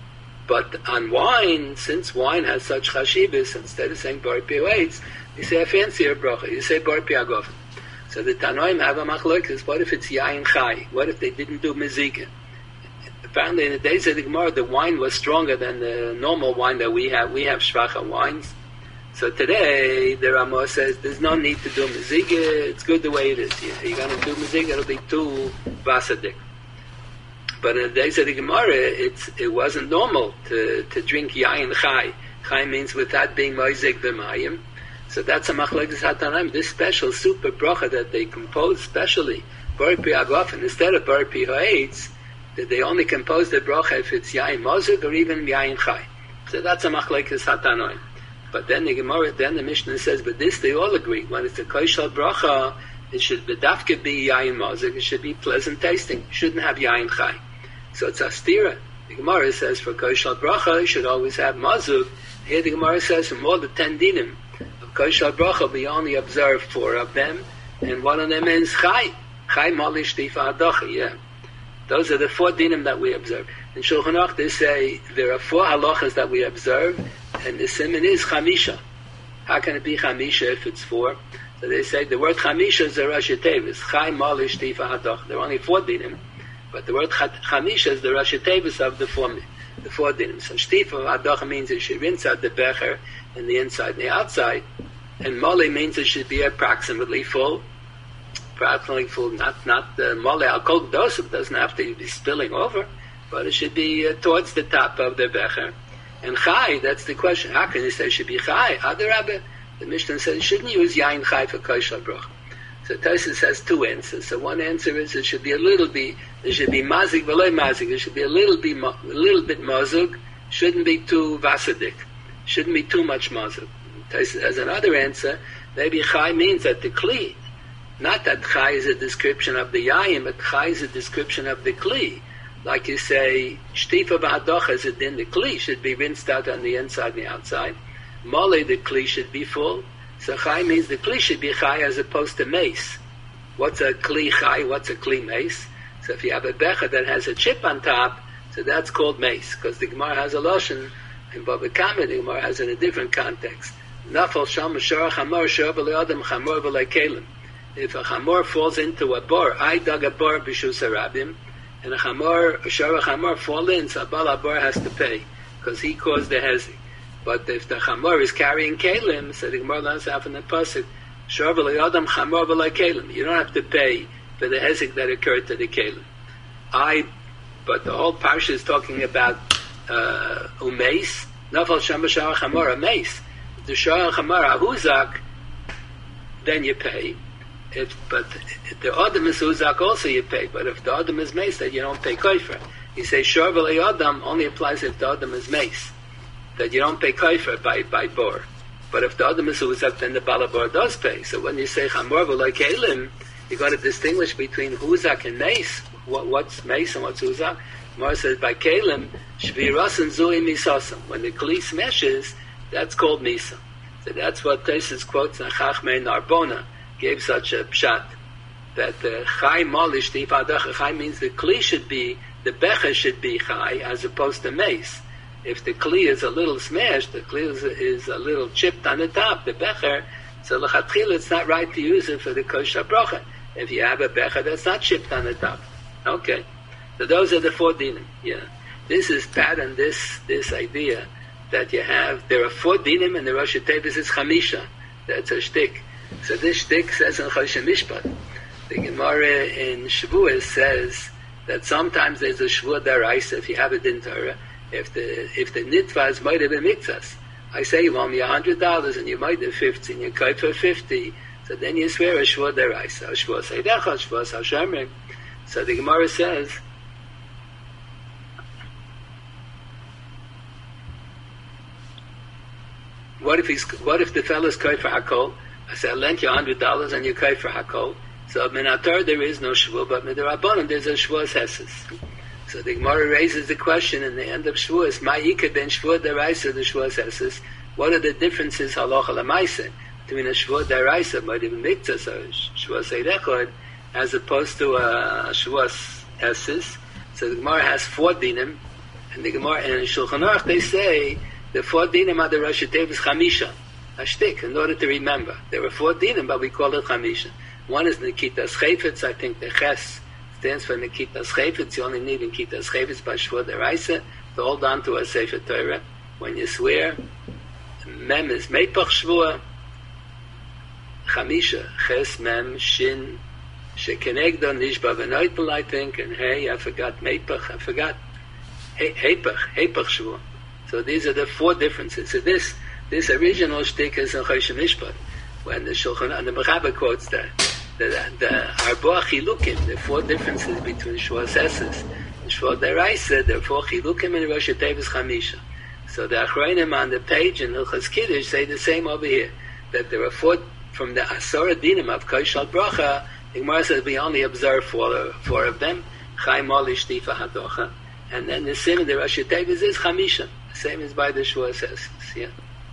But on wine, since wine has such chashivas, instead of saying bari priyates, you say a fancier bracha, you say bari priyagofen. So the Tanoim have a machlokes. What if it's yayin chai? What if they didn't do mezika? Apparently, in the days of the Gemara, the wine was stronger than the normal wine that we have. We have shvacha wines. So today, the Ramah says there's no need to do mezika. It's good the way it is. You're going to do mezika, it'll be too vasadik. But in the days of the Gemara, it's it wasn't normal to to drink yayin chai. Chai means without being moizek b'mayim. So that's a machlokes hatanaim. This special super bracha that they composed specially, bari priyagofen, instead of bari priyates, that they only compose the bracha if it's yayin mozuk or even yayin chai. So that's a machlokes hatanaim. But then the Gemara, then the Mishnah says, but this they all agree. When it's a koshal bracha, it should bedafke be yayin mozuk. It should be pleasant tasting. It shouldn't have yayin chai. So it's astira. The Gemara says for koshal bracha, you should always have mozuk. Here the Gemara says from all the ten dinim, Koshal bracha, we only observe four of them, and one of them is chai. Chai mali shtifa adochi, yeah. Those are the four dinim that we observe. In Shulchan Aruch, they say there are four halachas that we observe, and the siman is chamisha. How can it be chamisha if it's four? So they say the word chamisha is the Rashi Tevis. Chai mali shtifa adochi. There are only four dinim, but the word chamisha is the Rashi Tevis of the four, the four dinim. So shtifa adochi means it should rinse out the becher, and the inside and the outside. And mole means it should be approximately full. Approximately full, not not the mole al-kol dosuk doesn't have to be spilling over, but it should be uh, towards the top of the becher. And chai, that's the question. How can you say it should be chai? Adarabah, the Mishnah says you shouldn't use yayin chai for koshal bracha. So Tosfos has two answers. So one answer is it should be a little bit, it should be mazik v'loy mazik. It should be a little bit, a little bit mazuk. Shouldn't be too vasadik. Shouldn't be too much mazuk. As another answer, maybe chai means that the kli, not that chai is a description of the yayin, but chai is a description of the kli. Like you say, shtifa b'hadocha is a din, the kli should be rinsed out on the inside and the outside. Mole, the kli should be full. So chai means the kli should be chai as opposed to mace. What's a kli chai? What's a kli mace? So if you have a becher that has a chip on top, so that's called mace, because the Gemara has a lotion, and Baba Kama, the Gemara has in a different context. Nafal sham shara chamor shara b'le'adam chamor b'le'kelim. If a chamor falls into a bor, I dug a bor b'shus harabim, and a chamor, a shara chamor fall in, so a bal bor has to pay, because he caused the hezek. But if the chamor is carrying kelim, so the Gemara learns out in the pasuk, shara b'le'adam chamor b'le'kelim. You don't have to pay for the hezek that occurred to the kelim. I, but the whole parsha is talking about uh, umeis. Nafal sham shara chamor, a mace. The shara chamar ahuzak, then you pay. If but if the adam is huzak, also you pay. But if the adam is mace, then you don't pay koifer. You say shor v'lei adam only applies if the adam is mace, that you don't pay koifer by by bor. But if the adam is huzak, then the balabor does pay. So when you say chamor v'lei kelim, you got to distinguish between huzak and mace. What, what's mace and what's huzak? Mar says by kelim shviras zui misasam. When the kli smashes, that's called Misa. So that's what Tosfos quotes in Chachmei Narbona, gave such a pshat, that the Chai Malish Tifadacha, Chai means the Kli should be, the Becher should be Chai, as opposed to mace. If the Kli is a little smashed, the Kli is, is a little chipped on the top, the Becher, so L'chatchila it's not right to use it for the Kosher Bracha. If you have a Becher that's not chipped on the top. Okay. So those are the four dinim. Yeah. This is pattern, this, this idea, that you have, there are four dinim, and the Rosh Tevis is chamisha. That's a shtick. So this shtick says in Choshen Mishpat. The Gemara in Shavuos says that sometimes there's a Shavuot daraisa if you have it in Torah. If the if the nitva is might have been mitzvahs, I say you owe me a hundred dollars and you might have fifty, and you cut for fifty. So then you swear a Shavuot daraisa, a Shavuot seidecha, a Shavuot hashemer. So the Gemara says, What if he's? What if the fellow's kai for hakol? I say I lent you a hundred dollars and you kai for hakol. So minator there is no shvuah, but midrabanan there's a shvuah heses. So the Gemara raises the question in the end of Shavuos, Ma'ika ben Shavuot Daraisa the Shavuos Esses. What are the differences halacha l'maaseh between a Shavuot Daraisa, Moedim Miktas, or Shavuos Eid Echad, as opposed to a Shavuos Esses? So the Gemara has four dinim, and the Gemara and in Shulchan Aruch they say the four dinim are the Rosh Tevis Chamisha, a shtick, in order to remember. There were four dinim, but we call it Chamisha. One is Nikitas Chayfetz. I think the Ches stands for Nikitas Chayfetz. You only need Nikitas Chayfetz by Shavuot Daraisa to hold on to a Sefer Torah when you swear. Mem is Meipach Shvua. Chamisha, Ches, Mem, Shin, Shekenegdo, Nishba, V'noitbel, I think, and Hey, I forgot Meipach, I forgot Heipach, Heipach Shvua. So these are the four differences. So this this original shtick is in Choshen Mishpat, when the Shulchan, and the Mechaber quotes that, the, the Arboa Chilukim, the four differences between Shavuos Esses and Shavuot Daraisa, there are four Chilukim in Rosh Tevis Chamisha. So the Achronim on the page in Hilchos Kiddush say the same over here, that there are four, from the Asora Dinim of Koshal Bracha, the Gemara says we only observe four, four of them, Chai Moli Shtifa Hadocha, and then the same in the Rosh Tevis is Chamisha, the same as by the Shavuos Esses. Yeah.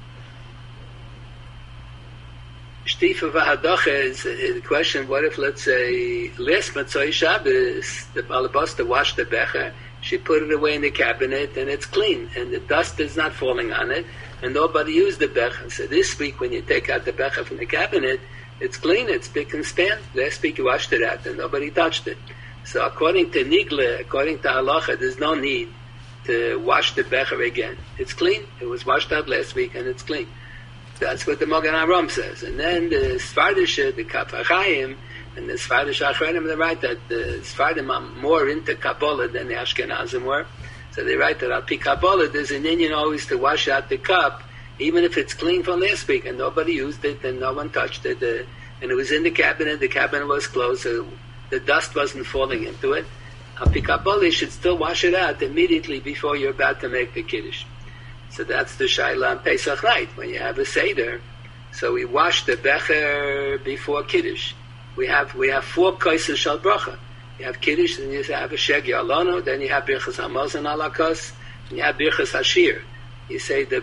Shtifa V'Hadocha is the question, what if, let's say, last Matzoi Shabbos, the Balabasta washed the Becher, she put it away in the cabinet, and it's clean, and the dust is not falling on it, and nobody used the Becher. So this week, when you take out the Becher from the cabinet, it's clean, it's spick and span. Last week you washed it out, and nobody touched it. So according to Nigle, according to Halacha, there's no need to wash the Becher again. It's clean. It was washed out last week, and it's clean. That's what the Magen Avraham says. And then the Sfardish, the Kaf HaChaim, and the Sfardish Achronim, they write that the Sfardim are more into Kabbalah than the Ashkenazim were. So they write that Al Pi Kabbalah, there's an Indian always to wash out the cup, even if it's clean from last week, and nobody used it, and no one touched it, uh, and it was in the cabinet, the cabinet was closed, so the dust wasn't falling into it. Al Pi Kabbalah, you should still wash it out immediately before you're about to make the Kiddush. So that's the Shaila on Pesach night, when you have a Seder. So we wash the Becher before Kiddush. We have we have four Kaiser Shal Bracha. You have Kiddush, then you have a Sheg Yalono, then you have Birchas Hamazon Ala Kos, and you have Birchas Hashir. You say the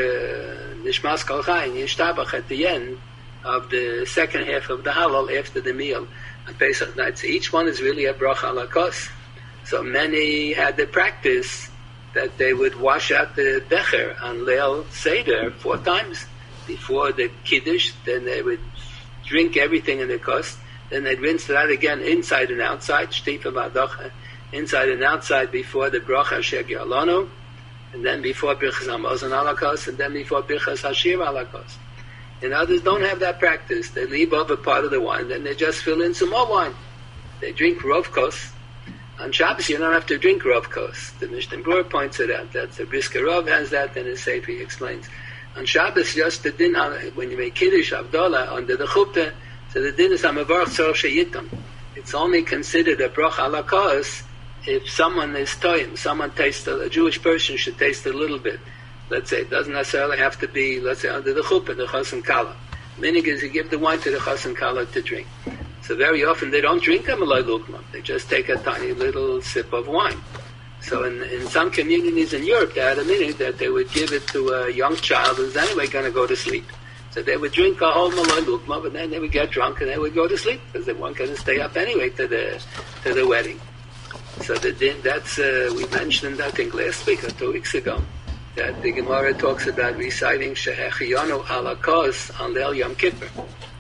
Bracha Nishmas Kol Chaim Yishtabach at the end of the second half of the Halal after the meal on Pesach night. So each one is really a Bracha Ala Kos. So many had the practice that they would wash out the Becher on Leil Seder four times before the Kiddush, then they would drink everything in the kos, then they'd rinse it out again inside and outside, Shtifa V'Hadocha, inside and outside before the Bracha Sheg Yalono, and then before Birchas Hamazon Ala Kos, and then before Birchas Hashir Ala Kos. And others don't have that practice. They leave over part of the wine, then they just fill in some more wine. They drink Rov Kos. On Shabbos, you don't have to drink Rov Kos. The Mishnah Berurah points it out. That's the Brisker Rov has that, and his Sefer explains. On Shabbos, just the din, when you make Kiddush, Avdolah, under the Chupta, so the din is Hamavarch Tzor Sheyitam. It's only considered a Brach Ala Kos if someone is toyim, someone tastes, a, a Jewish person should taste a little bit. Let's say, it doesn't necessarily have to be, let's say, under the Chupta, the Chosn Kala. Minig is you give the wine to the Chosn Kala to drink. So very often they don't drink a Malay Lukma. They just take a tiny little sip of wine. So in, in some communities in Europe, they had a minute that they would give it to a young child who's anyway going to go to sleep. So they would drink a whole Malay Lukma, but then they would get drunk and they would go to sleep because they weren't going to stay up anyway to the to the wedding. So the din, that's, uh, we mentioned, I think, last week or two weeks ago, that the Gemara talks about reciting Shehechiyonu Ala Kos on Leil Yom Kippur.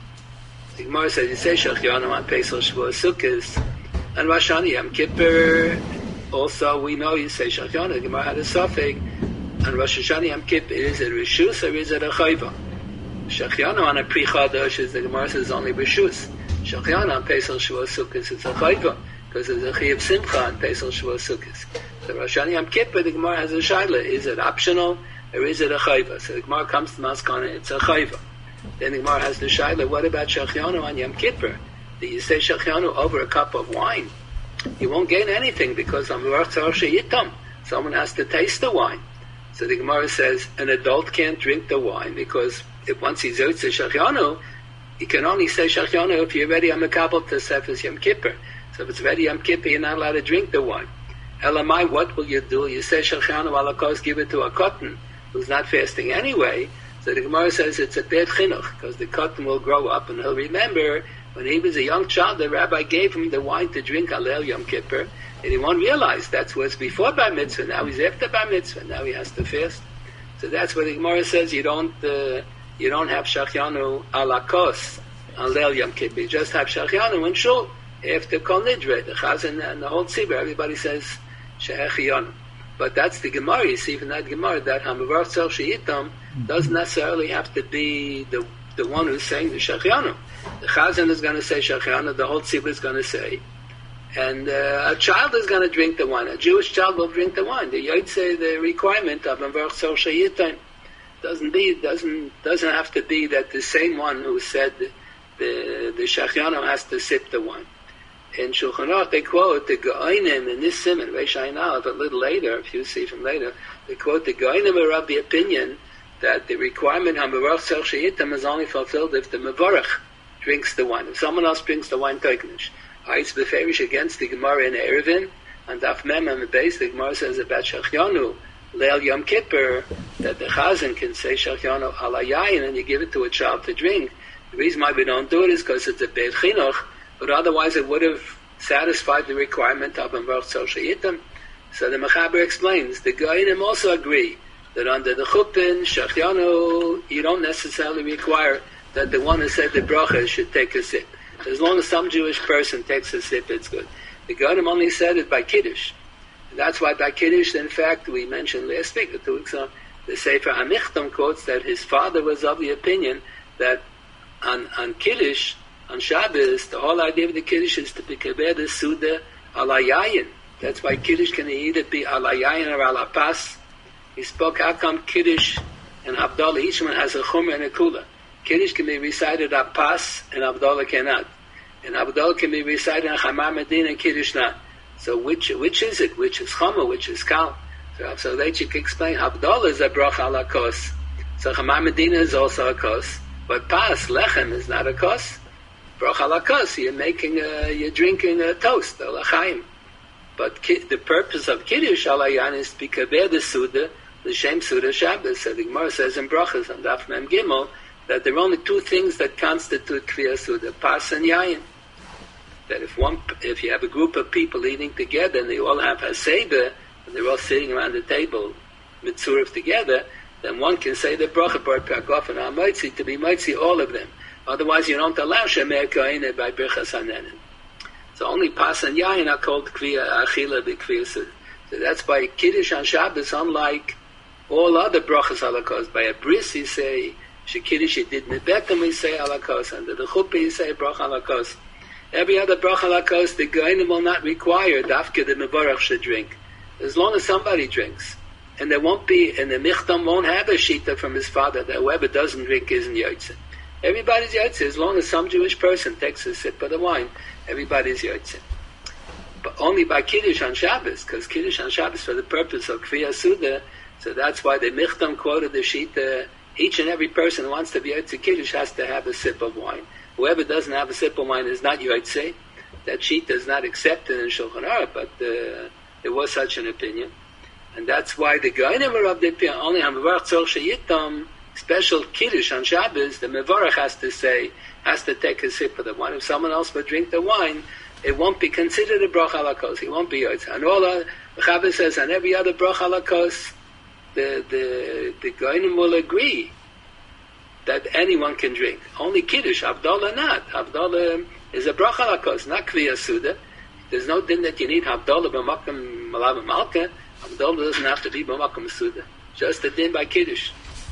The Gemara says, you say Shehechiyonu on Pesach Shavuos Sukkos, and Rosh Hashanah Yom Kippur, also we know you say Shehechiyonu. The Gemara had a suffix, and Rosh Hashanah Yom Kippur, is it Rishus or is it a Chayva? Shehechiyonu on a Pri Chadash, is the Gemara says only Rishus. Shehechiyonu on Pesach Shavuos Sukkos, it's a Chayva, because there's a Chiyav Simcha on Pesach Shavuos Sukkos. The Rosh Hashanah Yom Kippur, the Gemara has a Shaila, is it optional or is it a Chayva? So the Gemara comes to Maskana, it's a Chayva. Then the Gemara has the Shaila, what about Shehechiyonu on Yom Kippur? Do you say Shehechiyonu over a cup of wine? You won't gain anything because someone has to taste the wine. So the Gemara says an adult can't drink the wine because if once he's out to Shehechiyonu, he can only say Shehechiyonu if you're ready on Mekabel to Sefes Yom Kippur. So if it's ready Yom Kippur, you're not allowed to drink the wine. Elamai, what will you do? You say Shachanu ala kos, give it to a cotton who's not fasting anyway. So the Gemara says it's a bad chinuch, because the cotton will grow up and he'll remember when he was a young child, the rabbi gave him the wine to drink Alel Yom Kippur, and he won't realize that's what's before Bar Mitzvah. Now he's after Bar Mitzvah. Now he has to fast. So that's what the Gemara says. You don't uh, you don't have Shachanu ala kos on Leil Yom Kippur. You just have Shachanu and Shul after Kol Nidre. The Chazan and the whole Tzibur, everybody says Shehechiyanu. But that's the Gemara. You see, even that Gemara, that Hamavar Tzor Sheyitam doesn't necessarily have to be the the one who's saying the Shachanu. The Chazan is going to say Shachanu, the whole Tzibur is going to say, and uh, a child is going to drink the wine. A Jewish child will drink the wine. The Yotze, the requirement of Hamavar Tzor Sheyitam doesn't be doesn't doesn't have to be that the same one who said the the, the Shachanu has to sip the wine. In Shulchan Aruch, they quote the Goinim in this Siman, Reish Ayin Aleph, a little later, if you see from later, they quote the Goinim are of the opinion that the requirement Hamavarach Tzor Sheyitam is only fulfilled if the Mevorach drinks the wine. If someone else drinks the wine, Toiknish. It's beferish against the Gemara in Erevin, and Daf Mem and the base, the Gemara says about Shachanu, Leil Yom Kippur, that the Chazan can say Shachanu ala yayin, and you give it to a child to drink. The reason why we don't do it is because it's a Beit Chinuch, but otherwise it would have satisfied the requirement of Hamavarach Tzor Sheyitam. So the Mechaber explains, the Goinim also agree that under the Chupin, Shachanu, you don't necessarily require that the one who said the bracha should take a sip. As long as some Jewish person takes a sip, it's good. The Goinim only said it by Kiddush. And that's why by Kiddush, in fact, we mentioned last week, or two weeks ago, the Sefer HaMichtam quotes that his father was of the opinion that on, on Kiddush, on Shabbos, the whole idea of the Kiddush is to be keber the Suda ala yayin. That's why Kiddush can either be ala yayin or ala pas. He spoke, how come Kiddush and Havdalah, each one has a chumrah and a kula. Kiddush can be recited at pas, and Havdalah cannot. And Havdalah can be recited on Chamar Medina and Kiddush not. So which which is it? Which is chumrah, which is kal? So, so that you can explain, Havdalah is a bracha ala kos. So Chamar Medina is also a kos. But pas, lechem, is not a kos. Bracha ala kos, you're making a, you're drinking a toast, a l'chaim. But ki, the purpose of Kiddush ala yayin is to be kaber the Suda, the Shem Suda Shabbos. So the Gemara says in Brachas on Daf Mem Gimel that there are only two things that constitute Kriya Suda, pas and yayin. That if one, if you have a group of people eating together and they all have haseba and they're all sitting around the table mitzurif together, then one can say the bracha bar Perkof and Hamaitzi to be Maitzi all of them. Otherwise, you don't allow Shemer Koine by Birchas Hanenin. So only Pas and Yayin are called Kriya Achila B'Kriya Suda. So that's why Kiddush on Shabbos, unlike all other brachas halakos. By a bris, you say Shekiddush, you did Nebekim, you say halakos. Under the Chuppah, you say bracha halakos. Every other bracha halakos, the Goinim will not require Dafka the Mevorach should drink, as long as somebody drinks. And there won't be, and the Michtam won't have a shita from his father that whoever doesn't drink isn't Yotze. Everybody's Yotze, as long as some Jewish person takes a sip of the wine, everybody's Yotze. But only by Kiddush on Shabbos, because Kiddush on Shabbos for the purpose of Kriya Suda, so that's why the Michtam quoted the Shita, each and every person who wants to be Yotze Kiddush has to have a sip of wine. Whoever doesn't have a sip of wine is not Yotze. That Shita is not accepted in Shulchan Aruch, but uh, there was such an opinion. And that's why the Goinim are of the opinion, only Hamavarach Tzor Sheyitam, special Kiddush on Shabbos, the Mevorach has to say, has to take a sip of the wine. If someone else would drink the wine, it won't be considered a bracha halakos. It won't be Yotze. And all the Chavah says, on every other bracha halakos, the the the Goinim will agree that anyone can drink. Only Kiddush, Havdalah not. Havdalah is a bracha halakos, not Kriya Suda. There's no din that you need Havdalah b'makom malav malka. Havdalah doesn't have to be b'makom Suda. Just a din by Kiddush.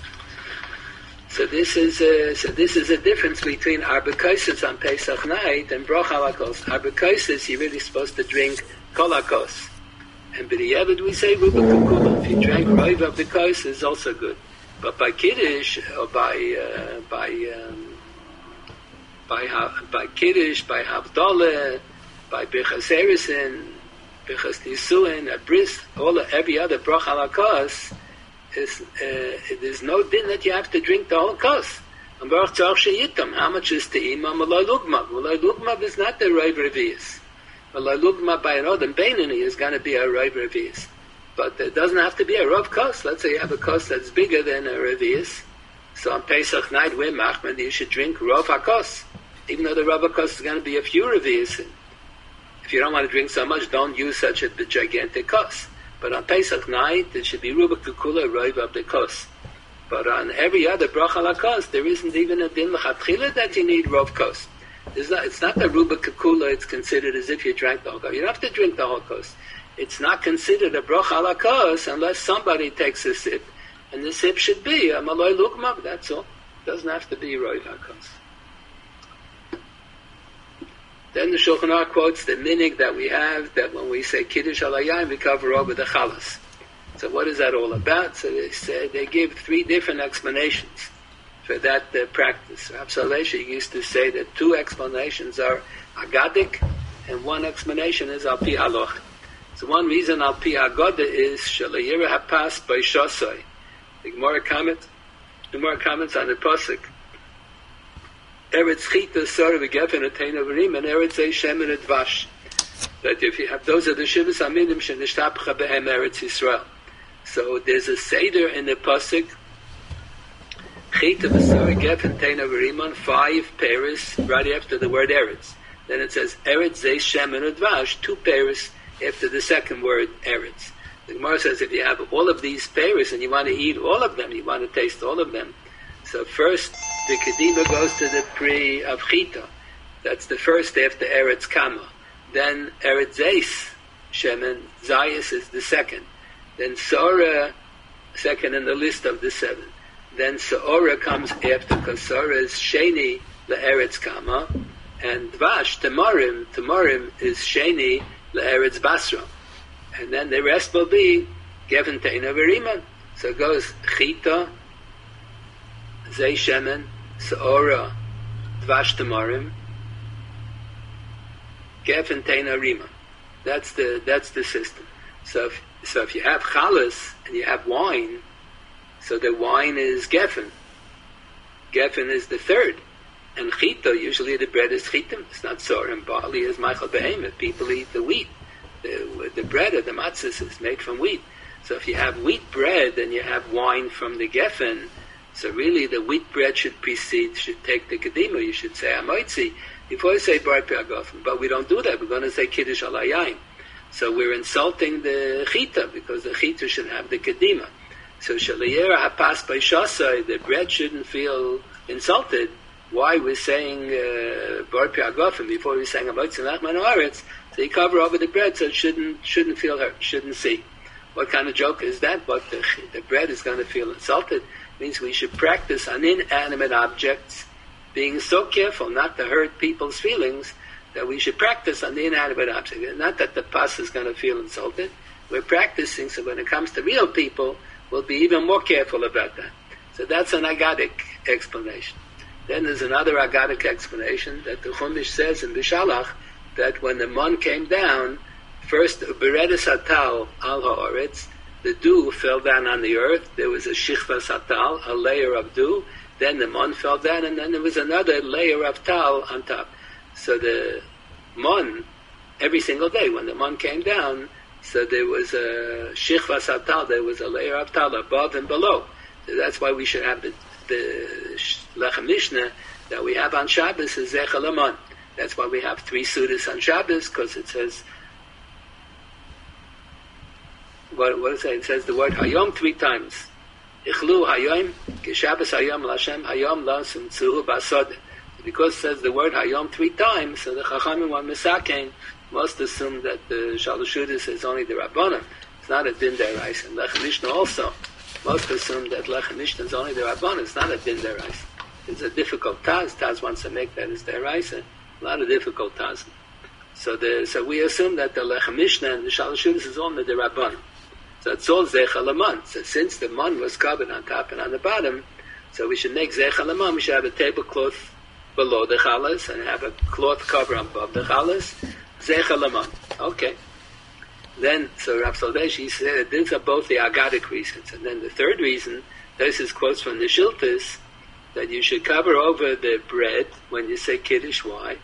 So this is a, so this is a difference between Arba Kosses on Pesach night and Bracha Halakos. Arba Kosses, you're really supposed to drink Kol HaKos. And B'diavad we say Ruba Kukula. If you drank Roiv of the Kos, it's also good. But by Kiddush, or by uh, by um, by by Kiddush, by Havdalah, by Birchas Eresin, Birchas Nisuin, a bris, all every other Bracha Halakos, is uh, there's no din that you have to drink the whole kos. How much is the imam? Malay lugmav. Malay lugmav is not the Rav Revius. Lugma by an Odom Beinani is going to be a Rav Revius. But it doesn't have to be a Rav Kos. Let's say you have a Kos that's bigger than a Revius. So on Pesach night, we're Machman, you should drink Rav HaKos. Even though the Rav HaKos is going to be a few Revius. If you don't want to drink so much, don't use such a gigantic Kos. But on Pesach night, it should be Ruba Kukula Rav of the Kos. But on every other Bracha LaKos, there isn't even a Din L'Chatchila that you need Rav Kos. It's not, it's not the Ruba Kukula, it's considered as if you drank the whole Kos. You don't have to drink the whole Kos. It's not considered a Bracha LaKos unless somebody takes a sip. And the sip should be a Maloi Lugma, that's all. It doesn't have to be Rav HaKos. Then the Shulchan Aruch quotes the minig that we have, that when we say Kiddush Alayayim, we cover over the Chalas. So what is that all about? So they say, they give three different explanations for that uh, practice. Rav Saleshi used to say that two explanations are Agadik, and one explanation is Al Pi Haloch. So one reason Al Pi Haggadah is Shalayira Hapas by Shosai. The Gemara comment, the Gemara comments on the pasuk. Eretz Chita Sora v'Gefen Atein Averim and Eretz Eishem and Advash. That if you have those are the Shivas Aminim Shenishtabcha Behem Eretz Yisrael. So there's a seder in the pasuk. Chita v'Sora Gefen Atein Averim on five pairs right after the word Eretz. Then it says Eretz Eishem and Advash, two pairs after the second word Eretz. The Gemara says if you have all of these pairs and you want to eat all of them, you want to taste all of them. So first, the Kedima goes to the pre of Chita. That's the first after Eretz Kama. Then Eretz Zeis, Shemen, Zayis is the second. Then Sora, second in the list of the seven. Then Saora comes after, because Sora is Sheni, the Eretz Kama. And Dvash, Tamarim, Tamarim is Sheni, the Eretz Basra. And then the rest will be Gefen Teina Veriman. So it goes Chita, Zei Shemen, Saora, Dvash Tamarim, Gefen Teina Rima. That's the that's the system. So if, so if you have Chalas and you have wine, so the wine is Gefen. Gefen is the third. And Chita, usually the bread is Chitim. It's not Sora and barley is Michael Behemoth. People eat the wheat. The, the bread of the matzahs is made from wheat. So if you have wheat bread and you have wine from the Gefen, so really the wheat bread should precede, should take the Kedima. You should say Amoitzi before you say Bar Piagofen. But we don't do that. We're going to say Kiddush Alayayim. So we're insulting the Chita because the Chita should have the Kedima. So Shalayera Hapas by Shasai, the bread shouldn't feel insulted. Why we're saying uh, Bar Piagofen before we're saying Amoitzi Nachman Haaretz. So you cover over the bread so it shouldn't shouldn't feel hurt, shouldn't see. What kind of joke is that? But the, the bread is going to feel insulted. It means we should practice on inanimate objects, being so careful not to hurt people's feelings, that we should practice on the inanimate object. Not that the pas is going to feel insulted. We're practicing so when it comes to real people, we'll be even more careful about that. So that's an agadic explanation. Then there's another agadic explanation that the Chumash says in Bishalach, that when the mon came down, first beredus hatal al haaretz, the dew fell down on the earth. There was a shichvas hatal, a layer of dew. Then the mon fell down, and then there was another layer of tal on top. So the mon, every single day when the mon came down, so there was a shichvas hatal, there was a layer of tal above and below. So that's why we should have the, the lechem mishnah that we have on Shabbos is zechel amon. That's why we have three sudas on Shabbos, because it says, what, what does it say? It says the word Hayom three times. Ichlu Hayom, Shabbos Hayom Lashem, Hayom Lasum Tzuhu Basod. Because it says the word Hayom three times, so the Chachamim on Misakein must assume that the Shalosh Shudas is only the Rabbanim. It's not a Din Derais. And Lechem Mishnah also most assume that Lechem Mishnah is only the Rabbanim. It's not a Din Derais. It's a difficult Taz. Taz wants to make that as Derais. A lot of difficult Taz. So the, so we assume that the Lechem Mishnah and the Shalosh Shudas is only the Rabbanim. So it's all Zechel Aman. So since the man was covered on top and on the bottom, so we should make Zechel Aman. We should have a tablecloth below the chalas and have a cloth cover above the chalas. Zechel Aman. Okay. Then, so Rav Salveshi said that these are both the agadic reasons. And then the third reason, this is quotes from the Shiltas, that you should cover over the bread when you say Kiddush. Why?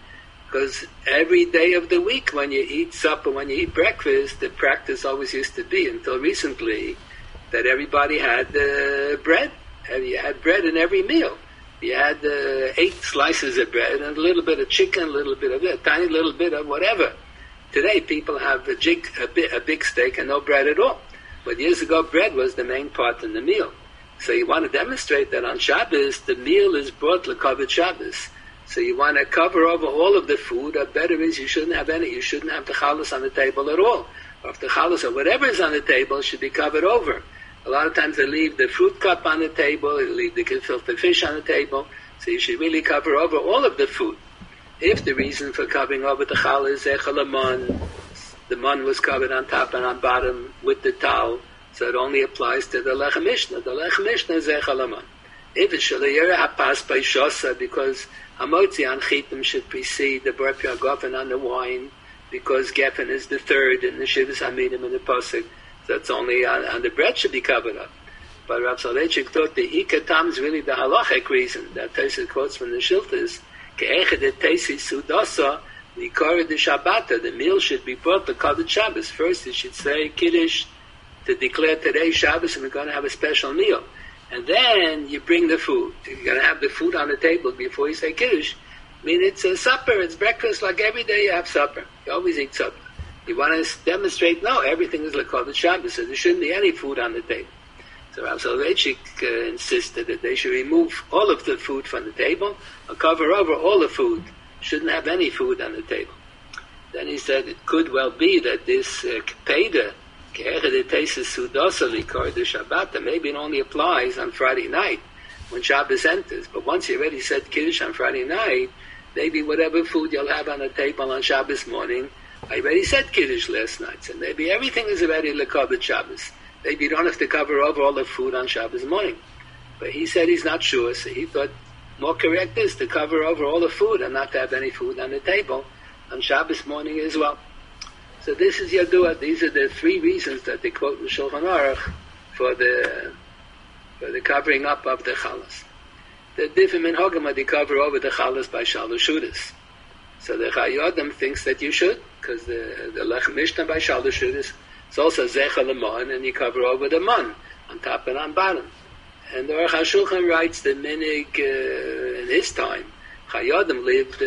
Because every day of the week, when you eat supper, when you eat breakfast, the practice always used to be, until recently, that everybody had uh, bread. And you had bread in every meal. You had uh, eight slices of bread and a little bit of chicken, a little bit of it, a tiny little bit of whatever. Today, people have a, jig, a, bit, a big steak and no bread at all. But years ago, bread was the main part in the meal. So you want to demonstrate that on Shabbos, the meal is brought l'kavod Shabbos. So you want to cover over all of the food, or better is you shouldn't have any. You shouldn't have the challah on the table at all. Or if the challah or whatever is on the table should be covered over. A lot of times they leave the fruit cup on the table, they leave the gefilte fish on the table, so you should really cover over all of the food. If the reason for covering over the challah is zechel man, the man was covered on top and on bottom with the towel, so it only applies to the lechem mishnah. The lechem mishnah is zechel man. If it's shalayira hapas by shosa, because hamotzi on chitim should precede the bar piagofen on the wine, because gefen is the third in the shivas hamidim in the pasuk. That's only on, on the bread should be covered up. But Rav Soloveitchik thought the ikatam is really the halachic reason. That Tosfos quotes from the Shiltas, ke'echad et teisi sudasa, nikara de Shabbata. The meal should be brought to Kavod Shabbos. First, you should say Kiddush to declare today Shabbos, and we're going to have a special meal. And then you bring the food. You're going to have the food on the table before you say Kiddush. I mean, it's a supper, it's breakfast, like every day you have supper. You always eat supper. You want to demonstrate, no, everything is l'kavod Shabbos, so there shouldn't be any food on the table. So Rav Soloveitchik uh, insisted that they should remove all of the food from the table, or cover over all the food. Shouldn't have any food on the table. Then he said it could well be that this kpeda, ke'echad eteises sudasa likar de Shabbat, maybe it only applies on Friday night when Shabbos enters. But once you already said Kiddush on Friday night, maybe whatever food you'll have on the table on Shabbos morning, I already said Kiddush last night, so maybe everything is already l'kavod Shabbos. Maybe you don't have to cover over all the food on Shabbos morning. But he said he's not sure, so he thought more correct is to cover over all the food and not to have any food on the table on Shabbos morning as well. So this is Yadua. These are the three reasons that they quote in Shulchan Aruch for the for the covering up of the chalas. The different minhagim are they cover over the chalas by shalosh shudas. So the Chayyim thinks that you should, because the the Lechem Mishnah by Shalosh Shudas, it's also Zechel Man, and you cover over the man, on top and on bottom. And the Aruch HaShulchan writes the minig uh, in his time. Chayyim lived,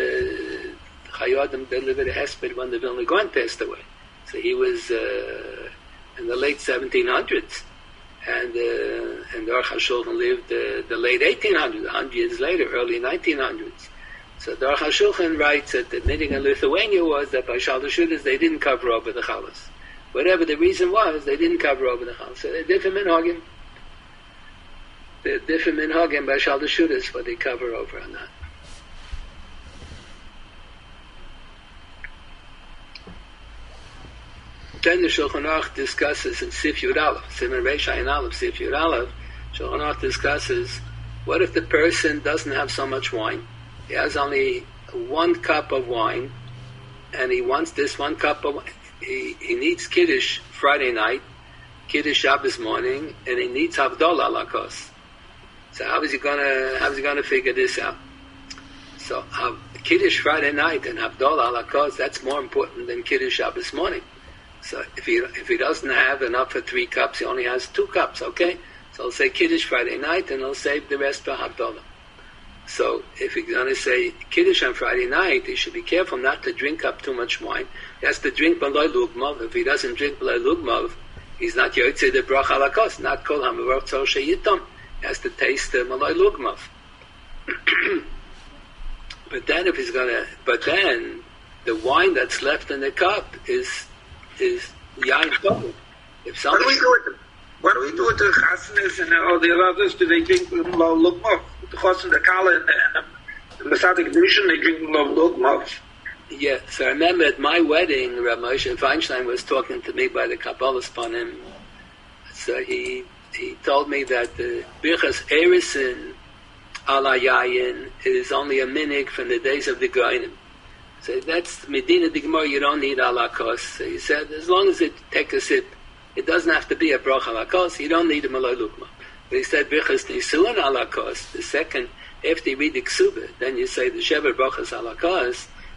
uh, Chayyim delivered a hesped when the Vilna Gaon passed away. So he was uh, in the late seventeen hundreds. And, uh, and the Aruch HaShulchan lived uh, the late eighteen hundreds, one hundred years later, early nineteen hundreds. So the Aruch HaShulchan writes that the meeting in Lithuania was that by Shalosh Shudas they didn't cover over the chalas. Whatever the reason was, they didn't cover over the chalas. So they're different minhagim. They're different minhagim by Shalosh Shudas, what they cover over or not. Then the Shulchan Aruch discusses in Sif Yud Aleph, Siman Reish Ayin Aleph, Sif Yud Aleph, Shulchan Aruch discusses, what if the person doesn't have so much wine? He has only one cup of wine, and he wants this one cup of wine. He, he needs Kiddush Friday night, Kiddush Shabbos morning, and he needs Havdalah lakos. So how is he gonna how is he gonna figure this out? So uh, Kiddush Friday night and Havdalah lakos, that's more important than Kiddush Shabbos morning. So if he if he doesn't have enough for three cups, he only has two cups. Okay, so he'll say Kiddush Friday night, and he'll save the rest for Havdalah. So if he's going to say Kiddush on Friday night, he should be careful not to drink up too much wine. He has to drink Malay Lugmav. If he doesn't drink Malay Lugmav, he's not Yotzei the Brach Halakos, not Kol HaMavar Tzor Sheyitom. He has to taste the Malay Lugmav. But then if he's going to, but then the wine that's left in the cup is is Yain Tov. If somebody, what do we do with them? What do we do with the Chassanis and all the others? Do they drink Malay Lugmav? The Chassan, the Kala, and the Masadik Kedushin, they drink Malay Lugmav. Yeah, so I remember at my wedding, Rav Moshe Feinstein was talking to me by the Kabbalah Spanim. So he he told me that the Birchas Erisin ala Yayin is only a minig from the days of the Goyim. So that's Medina the Gemara, you don't need ala kos. So he said, as long as it take a sip, it doesn't have to be a brach ala kos, you don't need a malay lukma. But he said, Birchas Nisuan ala kos, the second, after you read the Ksuba, then you say the Shever brachas ala kos,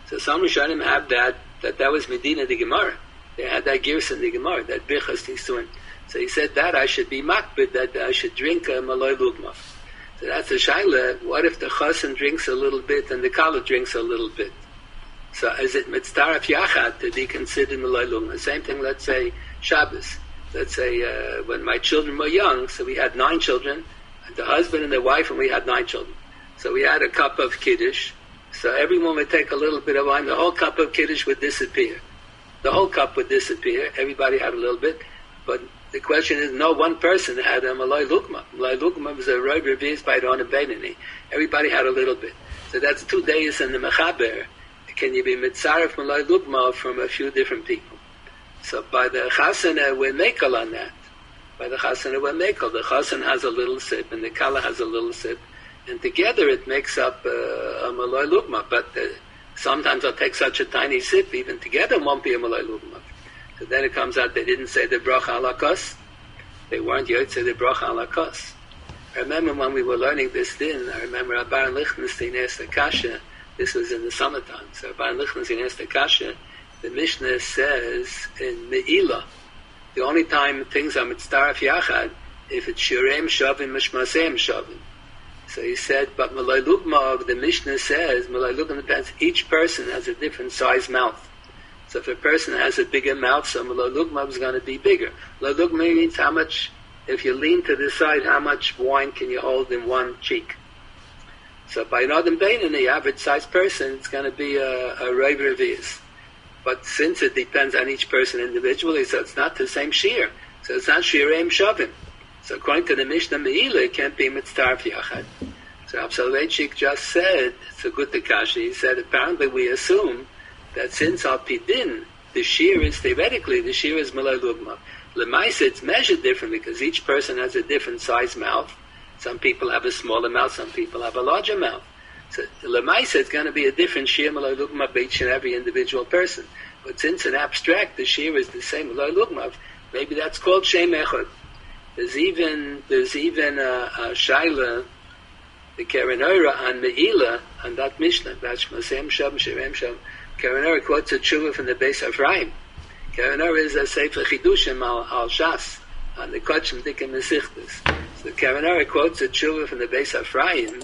So some Rishonim have that, that that was Medina the Gemara. They had that Girs in the Gemara, that Birchas Nisuin. So he said that I should be makbid, that I should drink a Malay Lugma. So that's a Shaila. What if the Chassan drinks a little bit and the Kala drinks a little bit? So is it Mitzdaraf Yachat to be considered Malay Lugma? Same thing, let's say Shabbos. Let's say uh, when my children were young, so we had nine children, the husband and the wife, and we had nine children. So we had a cup of Kiddush. So everyone would take a little bit of wine. The whole cup of Kiddush would disappear. The whole cup would disappear. Everybody had a little bit. But the question is, no one person had a Malay Lugma. Malay Lugma was a Roy Reviz by Ron and Beinani. Everybody had a little bit. So that's two days in the Mechaber. Can you be Mitzaref Malay Lugma from a few different people? So by the Chasana, we're Mekel on that. By the Chasana, we're Mekel. The Chasan has a little sip and the Kala has a little sip. And together it makes up uh, a Malay Lugma. But uh, sometimes I'll take such a tiny sip, even together it won't be a Malay Lugma. So then it comes out they didn't say the Bracha ala Kos. They weren't yet say the Bracha ala Kos. I remember when we were learning this din, I remember Baron Lichtenstein asked the Kasha, this was in the summertime, so Baron Lichtenstein asked the Kasha, the Mishnah says in Me'ilah, the only time things are Mitzdaraf Yachad, if it's Shirem Shavim, Mishmasem Shavim. So he said, but Malay Lugma, the Mishnah says, Malay Lugma depends, each person has a different size mouth. So if a person has a bigger mouth, so Malay Lugma is going to be bigger. Malay Lugma means how much, if you lean to the side, how much wine can you hold in one cheek? So by Nodem Bain, in the average sized person, it's going to be a, a Rav Reviz. But since it depends on each person individually, so it's not the same shear. So it's not Shirem Shavim. So according to the Mishnah Me'ilah, it can't be Mitzdarf Yachad. So Rav Soloveitchik just said, it's a good Takashi, he said, apparently we assume that since Al Pidin, the shear is, theoretically, the shear is Malay Lugma. Lemaisa, it's measured differently because each person has a different size mouth. Some people have a smaller mouth, some people have a larger mouth. So Lemaisa, it's going to be a different shear Malay Lugma by each and every individual person. But since in abstract, the shear is the same Malay Lugma, maybe that's called Shem Echad. There's even there's even a, a Shaila, the Keren Orah on Me'ilah, on that Mishnah, that's Masem Shavim, Shirem Shavim. Keren Orah quotes a tshuva from the Beis Ephraim. Keren Orah is a Sefer Chidushim al, al Shas, on the Kodshim Dikim Mesichtas. So Keren Orah quotes a tshuva from the Beis Ephraim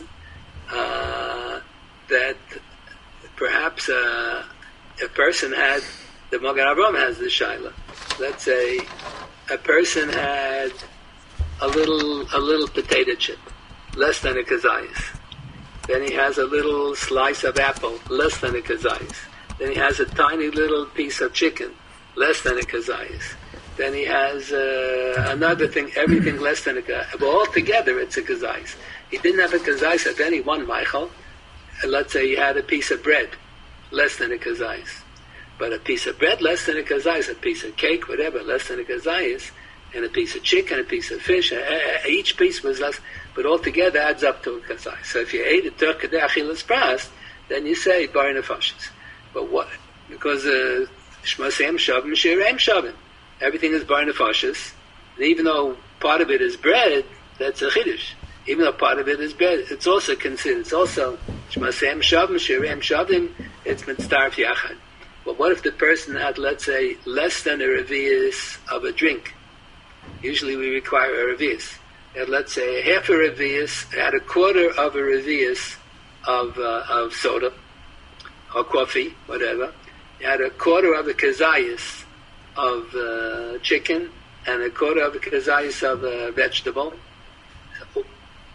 uh, that perhaps uh, a person had, the Magen Avraham has the Shaila. Let's say a person had a little a little potato chip, less than a kazayas. Then he has a little slice of apple, less than a kazayas. Then he has a tiny little piece of chicken, less than a kazayas. Then he has uh, another thing, everything less than a kazayas. But altogether it's a kazayas. He didn't have a kazayas of any one Michael. Let's say he had a piece of bread, less than a kazayas. But a piece of bread, less than a kazayas, a piece of cake, whatever, less than a kazayas, and a piece of chicken, a piece of fish, each piece was less, but altogether adds up to a kazayas. So if you ate a turkey de achilas pras, then you say bar nefashis. But what? Because shmasem shavim, shirem shavim. Everything is bar nefashis. And even though part of it is bread, that's a chiddush. Even though part of it is bread, it's also considered, it's also shmasem shavim, shirem shavim, it's mitzdarf yachad. But what if the person had, let's say, less than a revius of a drink? Usually we require a revius. Had, let's say, half a revius, had a quarter of a revius of uh, of soda or coffee, whatever. He had a quarter of a kazayas of uh, chicken and a quarter of a kazayas of a vegetable. So,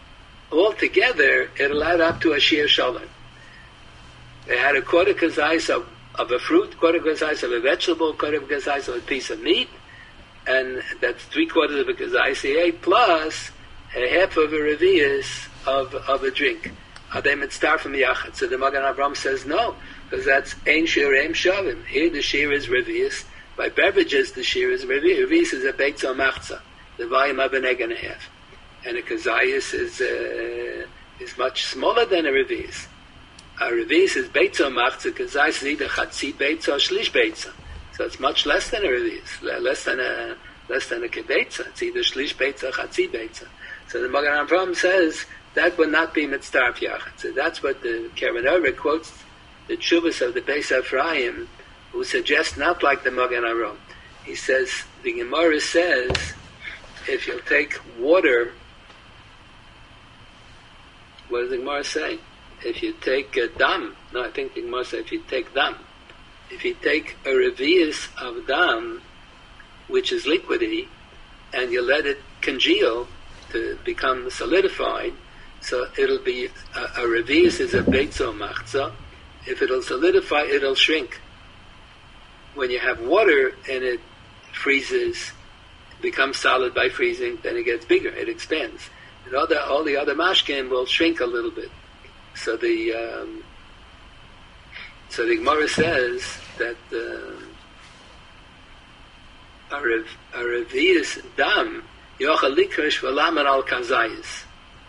altogether, it allowed up to a shir shalom. They had a quarter kazayas of of a fruit, quarter of a kazayas of a vegetable, quarter of a kazayas of a piece of meat, and that's three quarters of a kazayas plus a half of a revius of of a drink. Are they mitzvah from yachad? So the Magen Avraham says no, because that's ein shirem shavim. Here the shir is revius. By beverages, the shir is revius. Revius is a beitza machza, the volume of an egg and a half, and a kazayas is uh, is much smaller than a revius. A revius is beitza machza, kazayas is either chatzi beitza or shlish beitza. So it's much less than a revius, less than a less than a kebeitza. It's either shlish beitza or chatzi beitza. So the Magen Avraham says that would not be mitzdarf yachad. So that's what the Keren Orah quotes the tshuvas of the Beis Ephraim, who suggest not like the Magen Avraham. He says, the Gemara says, if you'll take water, what does the Gemara say? If you take a dam, no, I think the Gemara says if you take dam, if you take a revius of dam, which is liquidy, and you let it congeal to become solidified, so it'll be, a, a revius is a beitzo machza. If it'll solidify, it'll shrink. When you have water and it freezes, becomes solid by freezing, then it gets bigger, it expands. And all the, all the other mashkin will shrink a little bit. So the um, so the Gemara says that uh, a revius dam yochel likrish v'lamer al kazayis.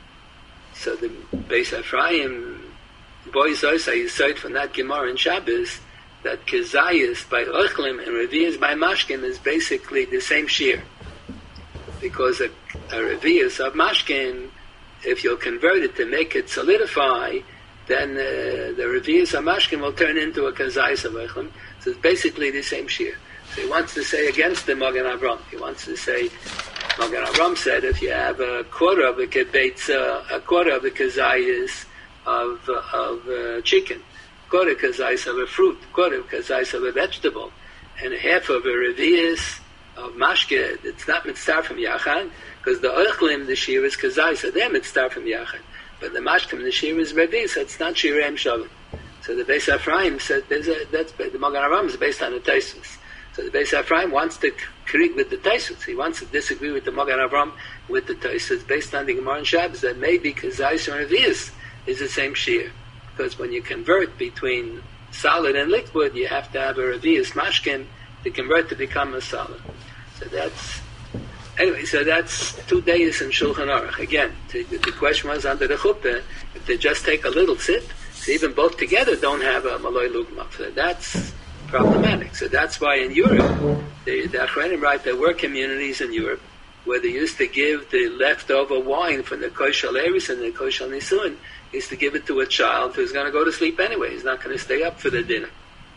So the Beis Ephraim boys also yisod from that Gemara in Shabbos that kazayis by ochlim and revius by mashkin is basically the same shear, because a, a revius of mashkin, if you'll convert it to make it solidify, then uh, the revius of mashkin will turn into a kazayis of ochlim. So it's basically the same shear. So he wants to say against the Magen Avraham. He wants to say, Magen Avraham said, if you have a quarter of a kibetza, a quarter of a kazayis of uh, of uh, chicken, quarter kazayis of a fruit, quarter kazayis of a vegetable, and half of a revius of mashke, it's not mitzvah from yachad, because the ochlim, the shir is kazayis, so they're mitzvah from yachad. But the mashkim, the shir is revius, so it's not shirem shavim. So the Beis Ephraim said, there's a, that's, the Magen Avraham is based on the Taisus. So the Beis Ephraim wants to krieg with the Taisus. He wants to disagree with the Magen Avraham with the Taisus based on the Gemara and Shabbos that maybe kazayis or revius is the same shir. Because when you convert between solid and liquid, you have to have a revius mashkim to convert to become a solid. So that's, anyway, so that's two days in Shulchan Aruch. Again, the, the question was under the chuppah, if they just take a little sip, so even both together don't have a maloi lugma. So that's problematic. So that's why in Europe, the, the Achronim write there were communities in Europe where they used to give the leftover wine from the Koshal Eris and the Koshal Nisuin, used to give it to a child who's going to go to sleep anyway. He's not going to stay up for the dinner.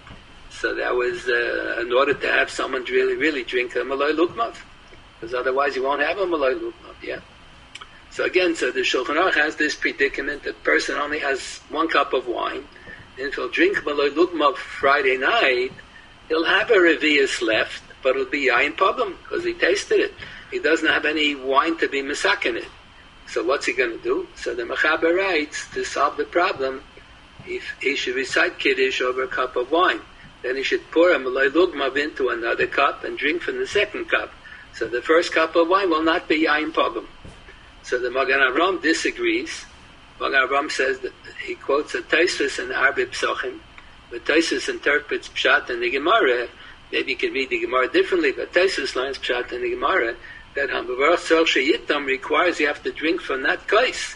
So that was uh, in order to have someone really, really drink a maloi lugmav, because otherwise you won't have a maloi lugmav. Yeah. So again, so the Shulchan Aruch has this predicament: the person only has one cup of wine, and if he'll drink maloi lugmav Friday night, he'll have a revius left, but it'll be yayin pogum because he tasted it. He doesn't have any wine to be misakin it. So what's he going to do? So the Mechaber writes, to solve the problem, if he should recite Kiddush over a cup of wine, then he should pour a maloi lugmav into another cup and drink from the second cup. So the first cup of wine will not be yayin pogum. So the Magen Avraham disagrees. Magen Avraham says that he quotes a Tosfos in Arba Psochim, but Tosfos interprets Pshat in the Gemara. Maybe you can read the Gemara differently, but Tosfos learns Pshat in the Gemara that Hamavarach Tzor Sheyitam requires you have to drink from that kais.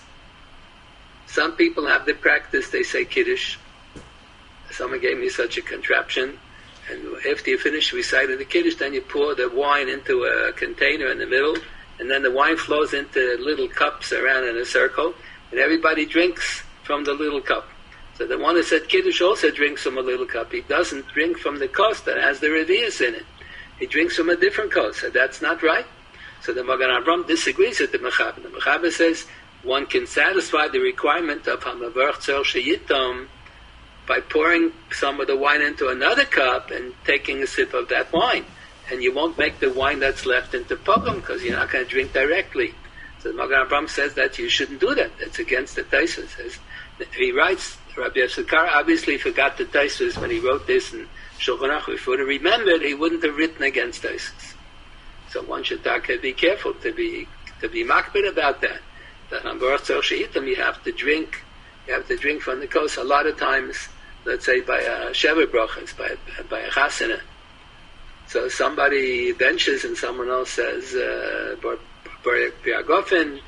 Some people have the practice, they say Kiddush. Someone gave me such a contraption, and after you finish reciting the Kiddush, then you pour the wine into a container in the middle, and then the wine flows into little cups around in a circle, and everybody drinks from the little cup. So the one that said Kiddush also drinks from a little cup. He doesn't drink from the kos that has the revius in it. He drinks from a different kos, so that's not right. So the Magen Avraham disagrees with the Mechaber. The Mechaber says one can satisfy the requirement of Hamavarach Tzor Sheyitam by pouring some of the wine into another cup and taking a sip of that wine. And you won't make the wine that's left into pogum because you're not going to drink directly. So the Magen Avraham says that you shouldn't do that. That's against the Tosfos. He writes, Rabbi Yefsakar obviously forgot the Tosfos when he wrote this in Shulchan Aruch. If he would have remembered, he wouldn't have written against Tosfos. So one should be careful to be to be makbid about that. That on Baruch Tzor Sheyitam you have to drink, you have to drink from the kos. A lot of times, let's say by a Sheva Brachas, by by a Chasana. So somebody benches and someone else says uh, Bar Piagofen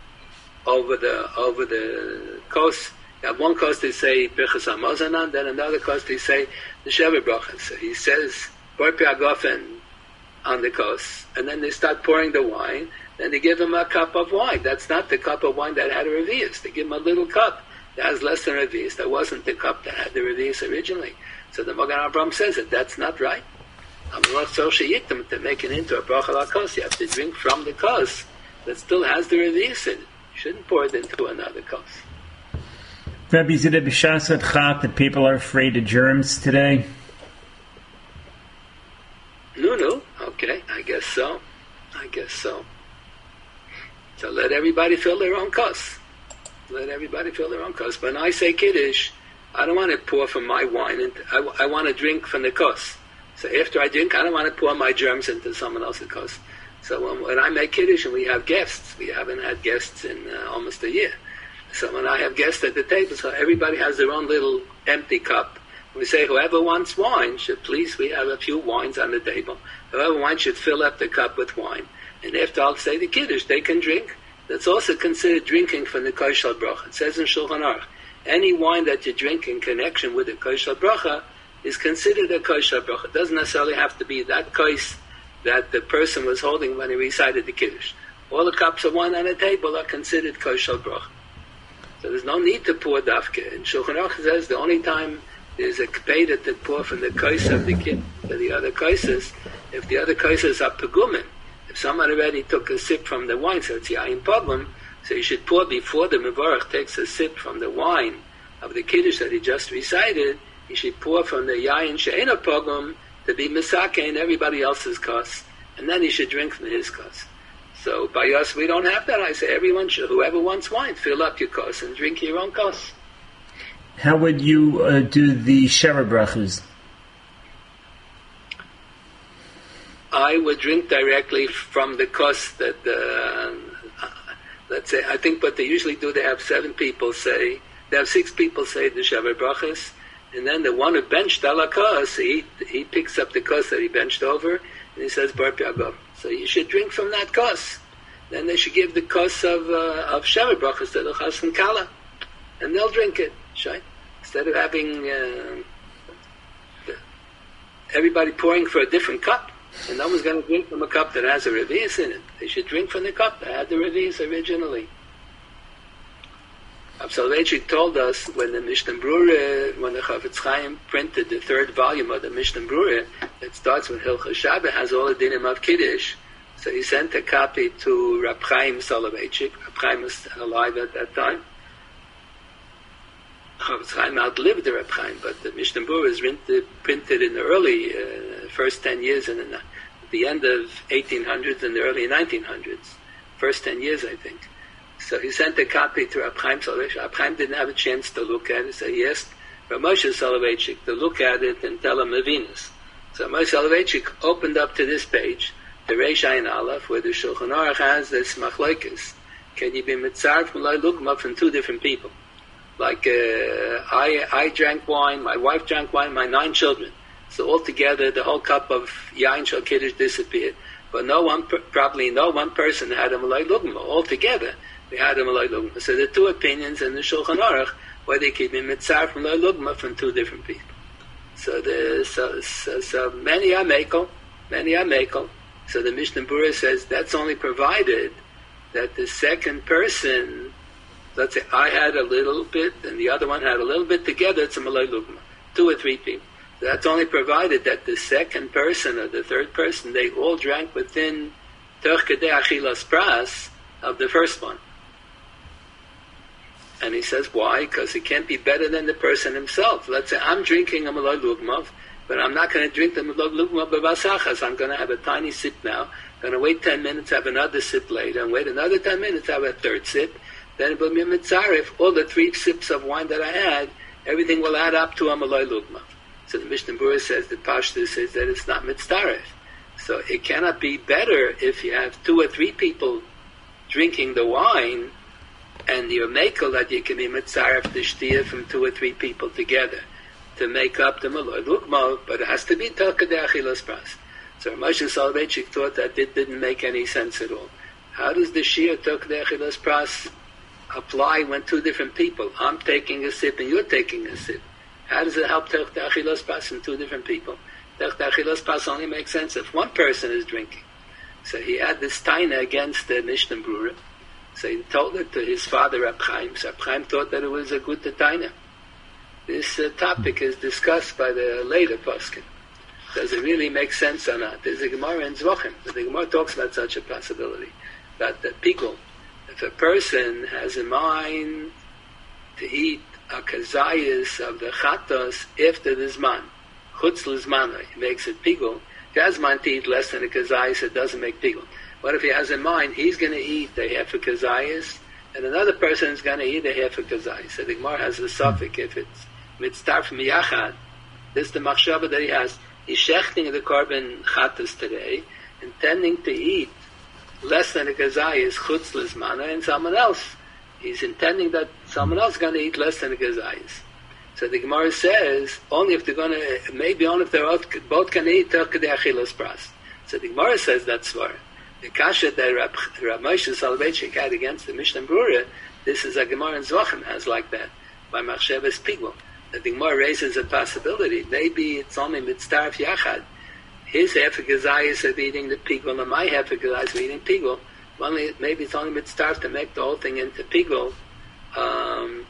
over the over the kos. You have one kos they say Birchas Hamazanan, then another kos they say the Sheva Brachas. So he says Bar Piagofen on the kos, and then they start pouring the wine, then they give him a cup of wine. That's not the cup of wine that had a revius. They give him a little cup that has less than revius. That wasn't the cup that had the revius originally. So the Magen Avraham says that that's not right. To make it into a bracha lakos, you have to drink from the kos that still has the revius in it. You shouldn't pour it into another kos. Rabbi, is it a b'shas adchat that people are afraid of germs today? No, no. Okay, I guess so. I guess so. So let everybody fill their own kos. Let everybody fill their own kos. When I say kiddush, I don't want to pour from my wine. Into, I, I want to drink from the kos. So after I drink, I don't want to pour my germs into someone else's kos. So when, when I make kiddush and we have guests, we haven't had guests in uh, almost a year. So when I have guests at the table, so everybody has their own little empty cup. We say whoever wants wine should please, we have a few wines on the table. Whoever wants should fill up the cup with wine. And after I'll say the kiddush, they can drink. That's also considered drinking from the kosher bracha. It says in Shulchan Aruch, any wine that you drink in connection with the kosher bracha is considered a kosher bracha. It doesn't necessarily have to be that kos that the person was holding when he recited the kiddush. All the cups of wine on the table are considered kosher bracha. So there's no need to pour dafke. And Shulchan Aruch says the only time there's a kpeda to pour from the kos of the kid to the other koses, if the other koses are pegumin. If someone already took a sip from the wine, so it's yayin problem, so you should pour before the mevarach takes a sip from the wine of the kiddush that he just recited. You should pour from the yayin she'ena pogum to be misake in everybody else's kos, and then he should drink from his kos. So by us, we don't have that. I say everyone should, whoever wants wine, fill up your kos and drink your own kos. How would you uh, do the Sheva brachas? I would drink directly from the kos that, uh, let's say, I think what they usually do, they have seven people say, they have six people say the Sheva brachas, and then the one who benched ala kos, he, he picks up the kos that he benched over, and he says, Bar Piagov. So you should drink from that kos. Then they should give the kos of, uh, of Sheva brachas to the chas and kala, and they'll drink it. Right? Instead of having uh, the, everybody pouring for a different cup, and no one's going to drink from a cup that has a revius in it. They should drink from the cup that had the revius originally. Soloveitchik told us when the Mishnah Brura, when the Chafetz Chaim printed the third volume of the Mishnah Brura, that starts with Hilchos Shabbat, has all the dinim of Kiddush. So he sent a copy to Rab Chaim Soloveitchik. Rab Chaim was alive at that time. Chafetz Chaim outlived the Reb Chaim, but the Mishnah Brura is printed in the early uh, first ten years and in the, the end of eighteen hundreds and the early nineteen hundreds. First ten years, I think. So he sent a copy to Reb Chaim Soloveitchik. Reb Chaim didn't have a chance to look at it, so he asked Reb Moshe Soloveitchik to look at it and tell him Avinas. So Moshe Soloveitchik opened up to this page, the Reish Ayin Aleph, where the Shulchan Aruch has this machlokes. Can you be mitzaref Malay Lugma from two different people? Like, uh, I I drank wine, my wife drank wine, my nine children. So altogether, the whole cup of Yain Shal Kiddush disappeared. But no one, probably no one person had a Malay Lugma. Altogether, we had a Malay Lugma. So there are two opinions in the Shulchan Aruch where they keep in mitzaref Malay Lugma from two different people. So the so, so, so many are mekel, many are mekel. So the Mishnah Brura says that's only provided that the second person, let's say I had a little bit and the other one had a little bit together, it's a Malay Lugma. Two or three people. That's only provided that the second person or the third person, they all drank within Toch Kedei Achilas Pras of the first one. And he says, why? Because it can't be better than the person himself. Let's say I'm drinking a Malay Lugma, but I'm not going to drink the Malay Lugma b'vasachas. I'm going to have a tiny sip now. I'm going to wait ten minutes, have another sip later, and wait another ten minutes, have a third sip. Then it will be mitzaref. All the three sips of wine that I had, everything will add up to a Malay Lugma. So the Mishnah Brura says, the Pashtus says that it's not mitzaref. So it cannot be better if you have two or three people drinking the wine, and you're makel that you can be mitzaref the shtia from two or three people together to make up the Malay Lugma, but it has to be Toch Kedei Achilas Pras. So Moshe Soloveitchik thought that it didn't make any sense at all. How does the Shia Toch Kedei Achilas Pras apply when two different people, I'm taking a sip and you're taking a sip? How does it help Toch Kedei Achilas Pras in two different people? Toch Kedei Achilas Pras only makes sense if one person is drinking. So he had this taina against the Mishnah Brura, So he told it to his father, Reb Chaim. So Reb Chaim thought that it was a good taina. This uh, topic is discussed by the later poskim. Does it really make sense or not? There's a Gemara in Zvachim. The Gemara talks about such a possibility. That the pigul, if a person has in mind to eat a kazayas of the chatos after the zman, chutz l'zman, he makes it pigul. If he has in mind to eat less than a kazayas, it doesn't make pigul. What if he has in mind he's going to eat a half a kazayas, and another person is going to eat a half a kazayas? So the Gemara has the suffix if it's mitzvah from yachad. This is the machshava that he has. He's shechting the korban chatas today, intending to eat less than a kazayas chutz l'zmana, and someone else. He's intending that someone else is going to eat less than a kazayas. So the Gemara says only if they're going to, maybe only if they're both going to eat toch kedei achilas pras. So the Gemara says that's svar. The kasha that Rab, Rab Moshe Soloveitchik had against the Mishnah Brura, this is a Gemara in Zvachim has like that by machshavas pigul. The Gemara raises a possibility. Maybe it's only mitzdarf yachad. His half a gazayas of eating the pigul, and my half a gazayas of eating pigul. Only maybe it's only mitzdarf to make the whole thing into pigul. Um,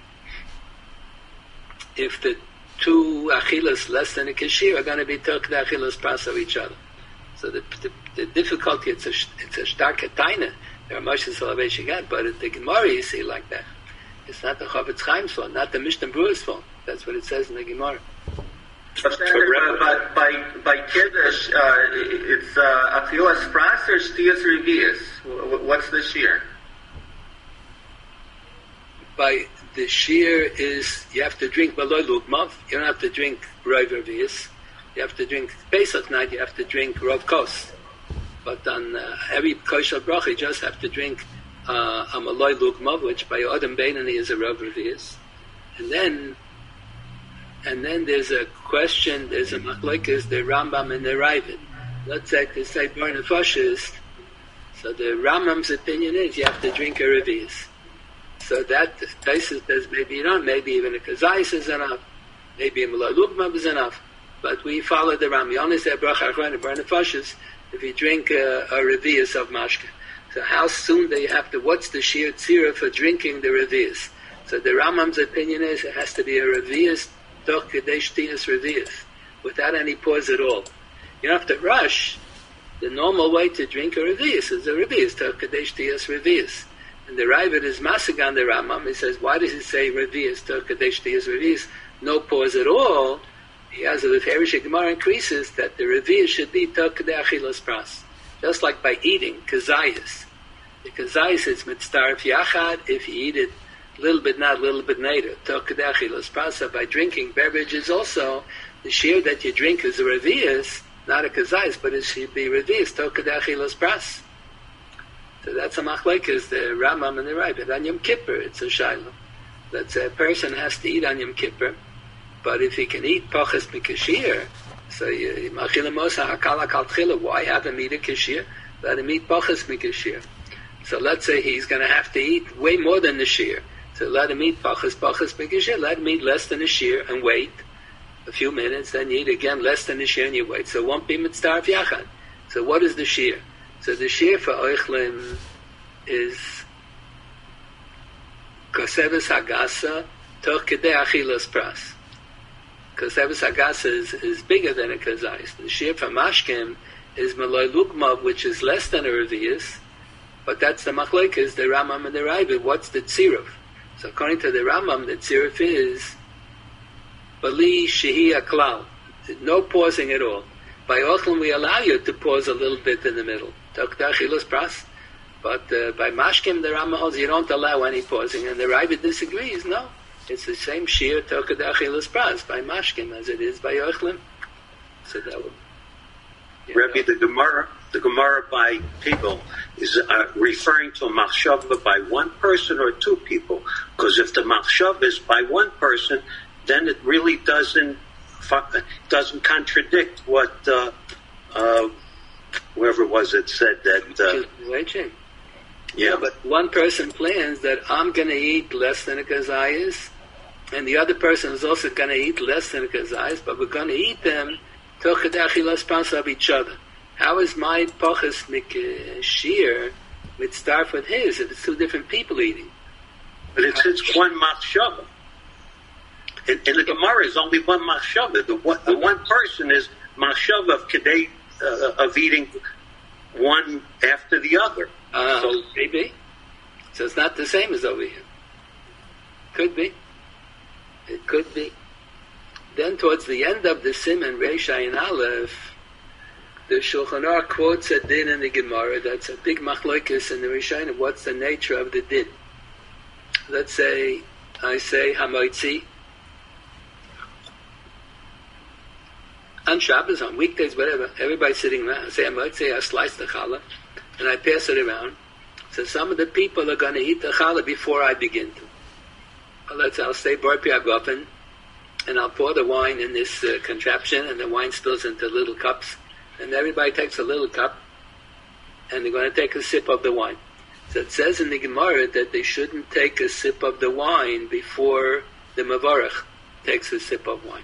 if the two achilas less than a kashir are going to be took the achilas pras of each other. So the, the, the difficulty, it's a it's a stark taina. There are Moshe Soloveitchik had, but at the Gemara you see like that. It's not the Chavetz Chaim's fault, not the Mishnah Brewer's fault. That's what it says in the Gemara. But then, uh, by, by, by Kiddush, uh, it's uh, Achilas Pras or Shtiyas Revius? What's the shear? By the shear is, you have to drink Baloi Lugmav, you don't have to drink Rov Revius. You have to drink Pesach night, you have to drink Rov Kos. But on uh, every kosher bracha, you just have to drink uh, a Maloi Lugmav, which by Adam Beinani is a Rov Revius. And then And then there's a question, there's a machlokes, the Rambam and the Ravid. Let's say to say burn a fascist. So the Rambam's opinion is you have to drink a revius. So that basis says maybe you don't, maybe even a kazayis is enough, maybe a malay lugmav is enough. But we follow the Rambam. You only say bracha achron and burn a fascist if you drink a, a revius of mashke. So how soon do you have to, what's the sheer tzira for drinking the revius? So the Rambam's opinion is it has to be a revius doch kedei shtiyas revius, without any pause at all. You don't have to rush. The normal way to drink a revius is a revius, toch kedei shtiyas revius. And the Ravid is masagan the Rambam. He says, why does he say revius, toch kedei shtiyas revius? No pause at all. He has a Leferish Gemara increases that the revius should be toch kedei achilas pras. Just like by eating kazayas. The kazayas is mitzdarf yachad if you eat it a little bit not, a little bit later. By drinking beverages also, the shear that you drink is a revius, not a kazayis, but it should be revius, tokadechilas pras. So that's a machlekes, the Rambam and the Ravid. On Yom Kippur, it's a shaila. That a person has to eat on Yom Kippur, but if he can eat pachas mikashir, so why have him eat a kashir? Let him eat pachas mikashir. So let's say he's going to have to eat way more than the shear. So let him eat pachas, pachas, mikashir. Let him eat less than a shear and wait a few minutes, then you eat again less than a shear and you wait. So it won't be mitzdarf yachad. So what is the shear? So the shear for oichlim is koseves hagasa toch kedei achilas pras. Koseves hagasa is, is bigger than a kazayis. The shear for mashkim is maloi lukmav, which is less than a revius. But that's the machlekes, the Rambam and the Ravid. What's the tziruf? So according to the Rambam, the tziruf is bali shehi aklal, no pausing at all. By ochlim we allow you to pause a little bit in the middle. Tokdachilos pras. But uh, by mashkim, the Rambam holds you don't allow any pausing, and the Ravid disagrees. No, it's the same shear tokdachilos pras by mashkim as it is by ochlim. So that would. Yeah, Rebbe, the Gemara, the Gemara by people is uh, referring to a machshava by one person or two people. Because if the machshava is by one person, then it really doesn't doesn't contradict what uh, uh, whoever it was that said that. Uh, yeah, but one person plans that I'm going to eat less than a kazayis, and the other person is also going to eat less than a kazayis, but we're going to eat them of each other. How is my pachas mikashir We'd start with his if it's two different people eating. But it's, it's one machshava. In, in the Gemara, is only one machshava. The one, the one person is machshava of kedei, uh, of eating one after the other. Uh, so maybe. So it's not the same as over here. Could be. It could be. Then towards the end of the Siman Reish Ayin Aleph, the Shulchan Aruch quotes a din in the Gemara. That's a big machlokes in the Rishonim. What's the nature of the din? Let's say I say Hamoitzi on Shabbos, on weekdays, whatever. Everybody's sitting around. I say Hamoitzi, I slice the challah and I pass it around. So some of the people are going to eat the challah before I begin to. Well, let's I'll say Bar Piagofen, and I'll pour the wine in this uh, contraption, and the wine spills into little cups, and everybody takes a little cup, and they're going to take a sip of the wine. So it says in the Gemara that they shouldn't take a sip of the wine before the Mavarach takes a sip of wine.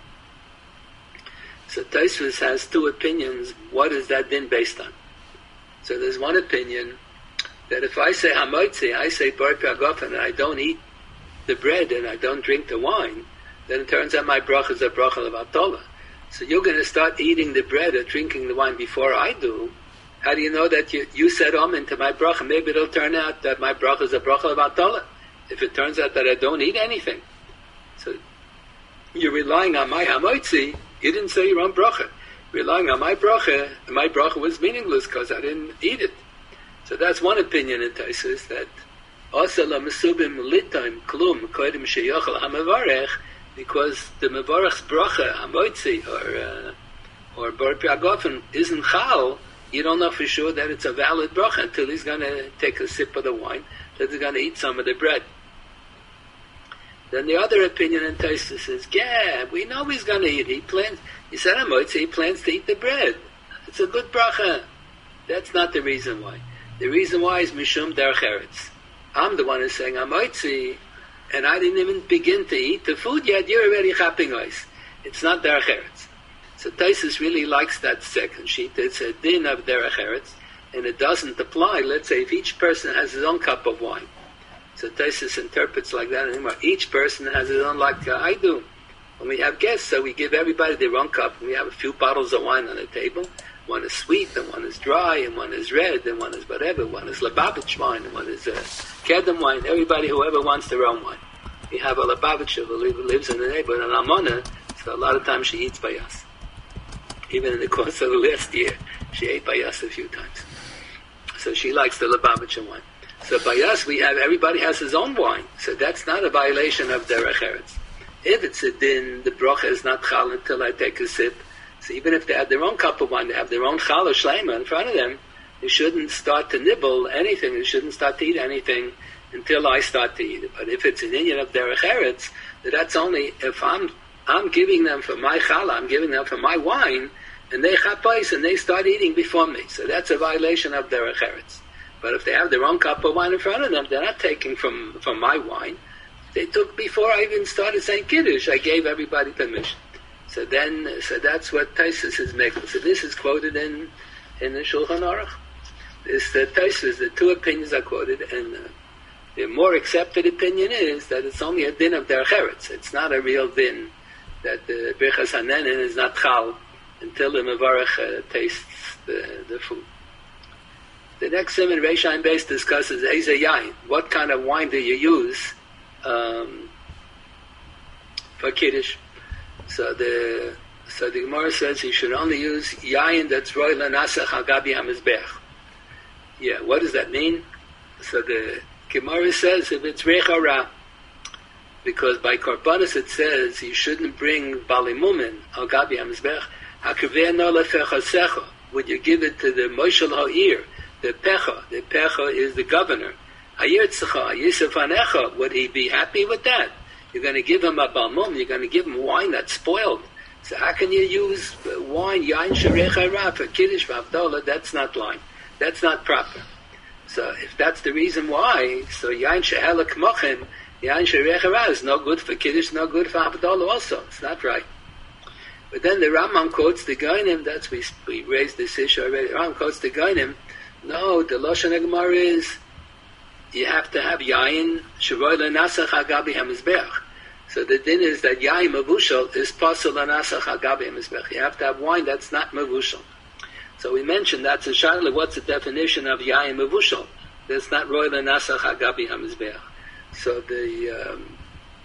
So Tosfos has two opinions. What is that din based on? So there's one opinion that if I say Hamoitzi, I say Bar Piagofen, and I don't eat the bread and I don't drink the wine, then it turns out my bracha is a bracha of Atola. So you're going to start eating the bread or drinking the wine before I do. How do you know that you, you said Amen to my bracha? Maybe it'll turn out that my bracha is a bracha of Atola. If it turns out that I don't eat anything. So you're relying on my Hamoitzi. You didn't say your own bracha. Relying on my bracha, and my bracha was meaningless because I didn't eat it. So that's one opinion in Tosfos, that also la mesubim litaim klum kodim sheyochel hamavarech, because the mavarech's bracha hamoitzi or uh, or bar piagofen isn't chal. You don't know for sure that it's a valid bracha until he's going to take a sip of the wine, that he's going to eat some of the bread. Then the other opinion in Tosfos is, yeah, we know he's going to eat. He plans. He said hamoitzi. He plans to eat the bread. It's a good bracha. That's not the reason why. The reason why is mishum derech eretz. I'm the one who's saying Hamoitzi, and I didn't even begin to eat the food yet. You're already chapping ice. It's not derech eretz. So Tosfos really likes that second sheet. It's a din of derech eretz, and it doesn't apply. Let's say if each person has his own cup of wine. So Tosfos interprets like that anymore. Each person has his own, like uh, I do. When we have guests, so we give everybody their own cup. We have a few bottles of wine on the table. One is sweet, and one is dry, and one is red, and one is whatever. One is Lubavitch wine, and one is uh, Kedem wine. Everybody, whoever wants their own wine. We have a Lubavitcher who lives in the neighborhood, and Amona, so a lot of times she eats by us. Even in the course of the last year, she ate by us a few times. So she likes the Lubavitcher wine. So by us, we have, everybody has his own wine. So that's not a violation of derech eretz. If it's a din, the bracha is not chal until I take a sip. So even if they have their own cup of wine, they have their own challah shleima in front of them, they shouldn't start to nibble anything, they shouldn't start to eat anything until I start to eat it. But if it's an inyan of derech eretz, that's only if I'm I'm giving them for my challah, I'm giving them for my wine, and they chapais and they start eating before me. So that's a violation of derech eretz. But if they have their own cup of wine in front of them, they're not taking from, from my wine. They took before I even started saying Kiddush. I gave everybody permission. So then, so that's what Tosfos is making. So this is quoted in in the Shulchan Aruch. This the Tosfos, the two opinions are quoted, and uh, the more accepted opinion is that it's only a din of derech eretz. It's not a real din that the Birchas Hanenin is not chal until the Mevarach uh, tastes the, the food. The next Siman Reish Ayin Beis discusses Eize Yain. What kind of wine do you use um, for Kiddush? So the so the Gemara says you should only use yayin that's roy lanasach hagabi hamizbech. Yeah, what does that mean? So the Gemara says if it's rechara, because by korbanos it says you shouldn't bring balimumin hagabi hamizbech. Hakaveh no lefechasecha. Would you give it to the moshel ha'ir, the pecha? The pecha is the governor. Hayirtzecha yisef anecha. Would he be happy with that? You're going to give him a balmum, you're going to give him wine that's spoiled. So how can you use wine, yain sherech hara, for Kiddush, v'avdolah? That's not line. That's not proper. So if that's the reason why, so yain shehelak mochim, yain sherech hara is no good for Kiddush, no good for Avdolah also. It's not right. But then the Rambam quotes the Gainim, that's, we, we raised this issue already, the Rambam quotes the Gainim, No, the Lashon Gemara is you have to have yayin sheroy lenasach agabi hamizbeach. So the din is that yayin mavushal is pasal lenasach agabi hamizbeach. You have to have wine that's not mavushal. So we mentioned that's a shayla. What's the definition of yayin mavushal? That's not roy lenasach agabi hamizbeach. So the um,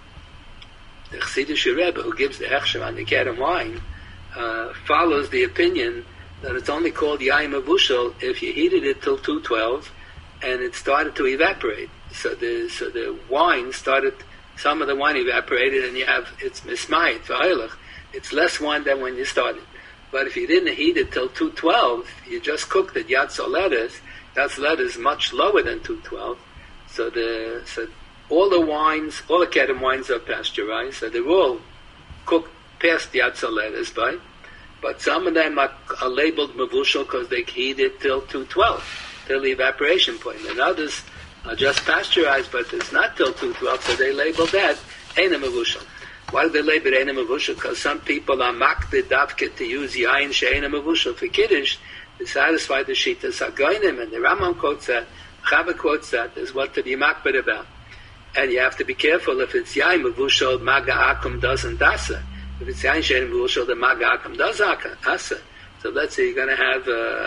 the Chassidish Rebbe who gives the hechsher on the Kerem wine uh, follows the opinion that it's only called yayin mavushal if you heated it till two twelve and it started to evaporate. So the so the wine started, some of the wine evaporated, and you have it's mismayit v'oilach. It's less wine than when you started. But if you didn't heat it till two twelve, you just cooked it yad soledes. Yad soledes is much lower than two twelve. So the so all the wines, all the Kedem wines are pasteurized. So they're all cooked past yad soledes by. But some of them are, are labeled mavushal because they heat it till two twelve, till the evaporation point. And others are just pasteurized, but it's not till two twelve, so they label that Eina mavushal. Why do they label it Eina mavushal? Because some people are makbid davke to use yayin she'eina mavushal for kiddush to satisfy the shitas hagoynim, and the Rambam quotes that, Chava quotes that, is what to be makbid about. And you have to be careful if it's yayin mavushal, maga akum doesn't dasa. If it's yain she'ein mavushal, the maga akum does asa. So let's say you're going to have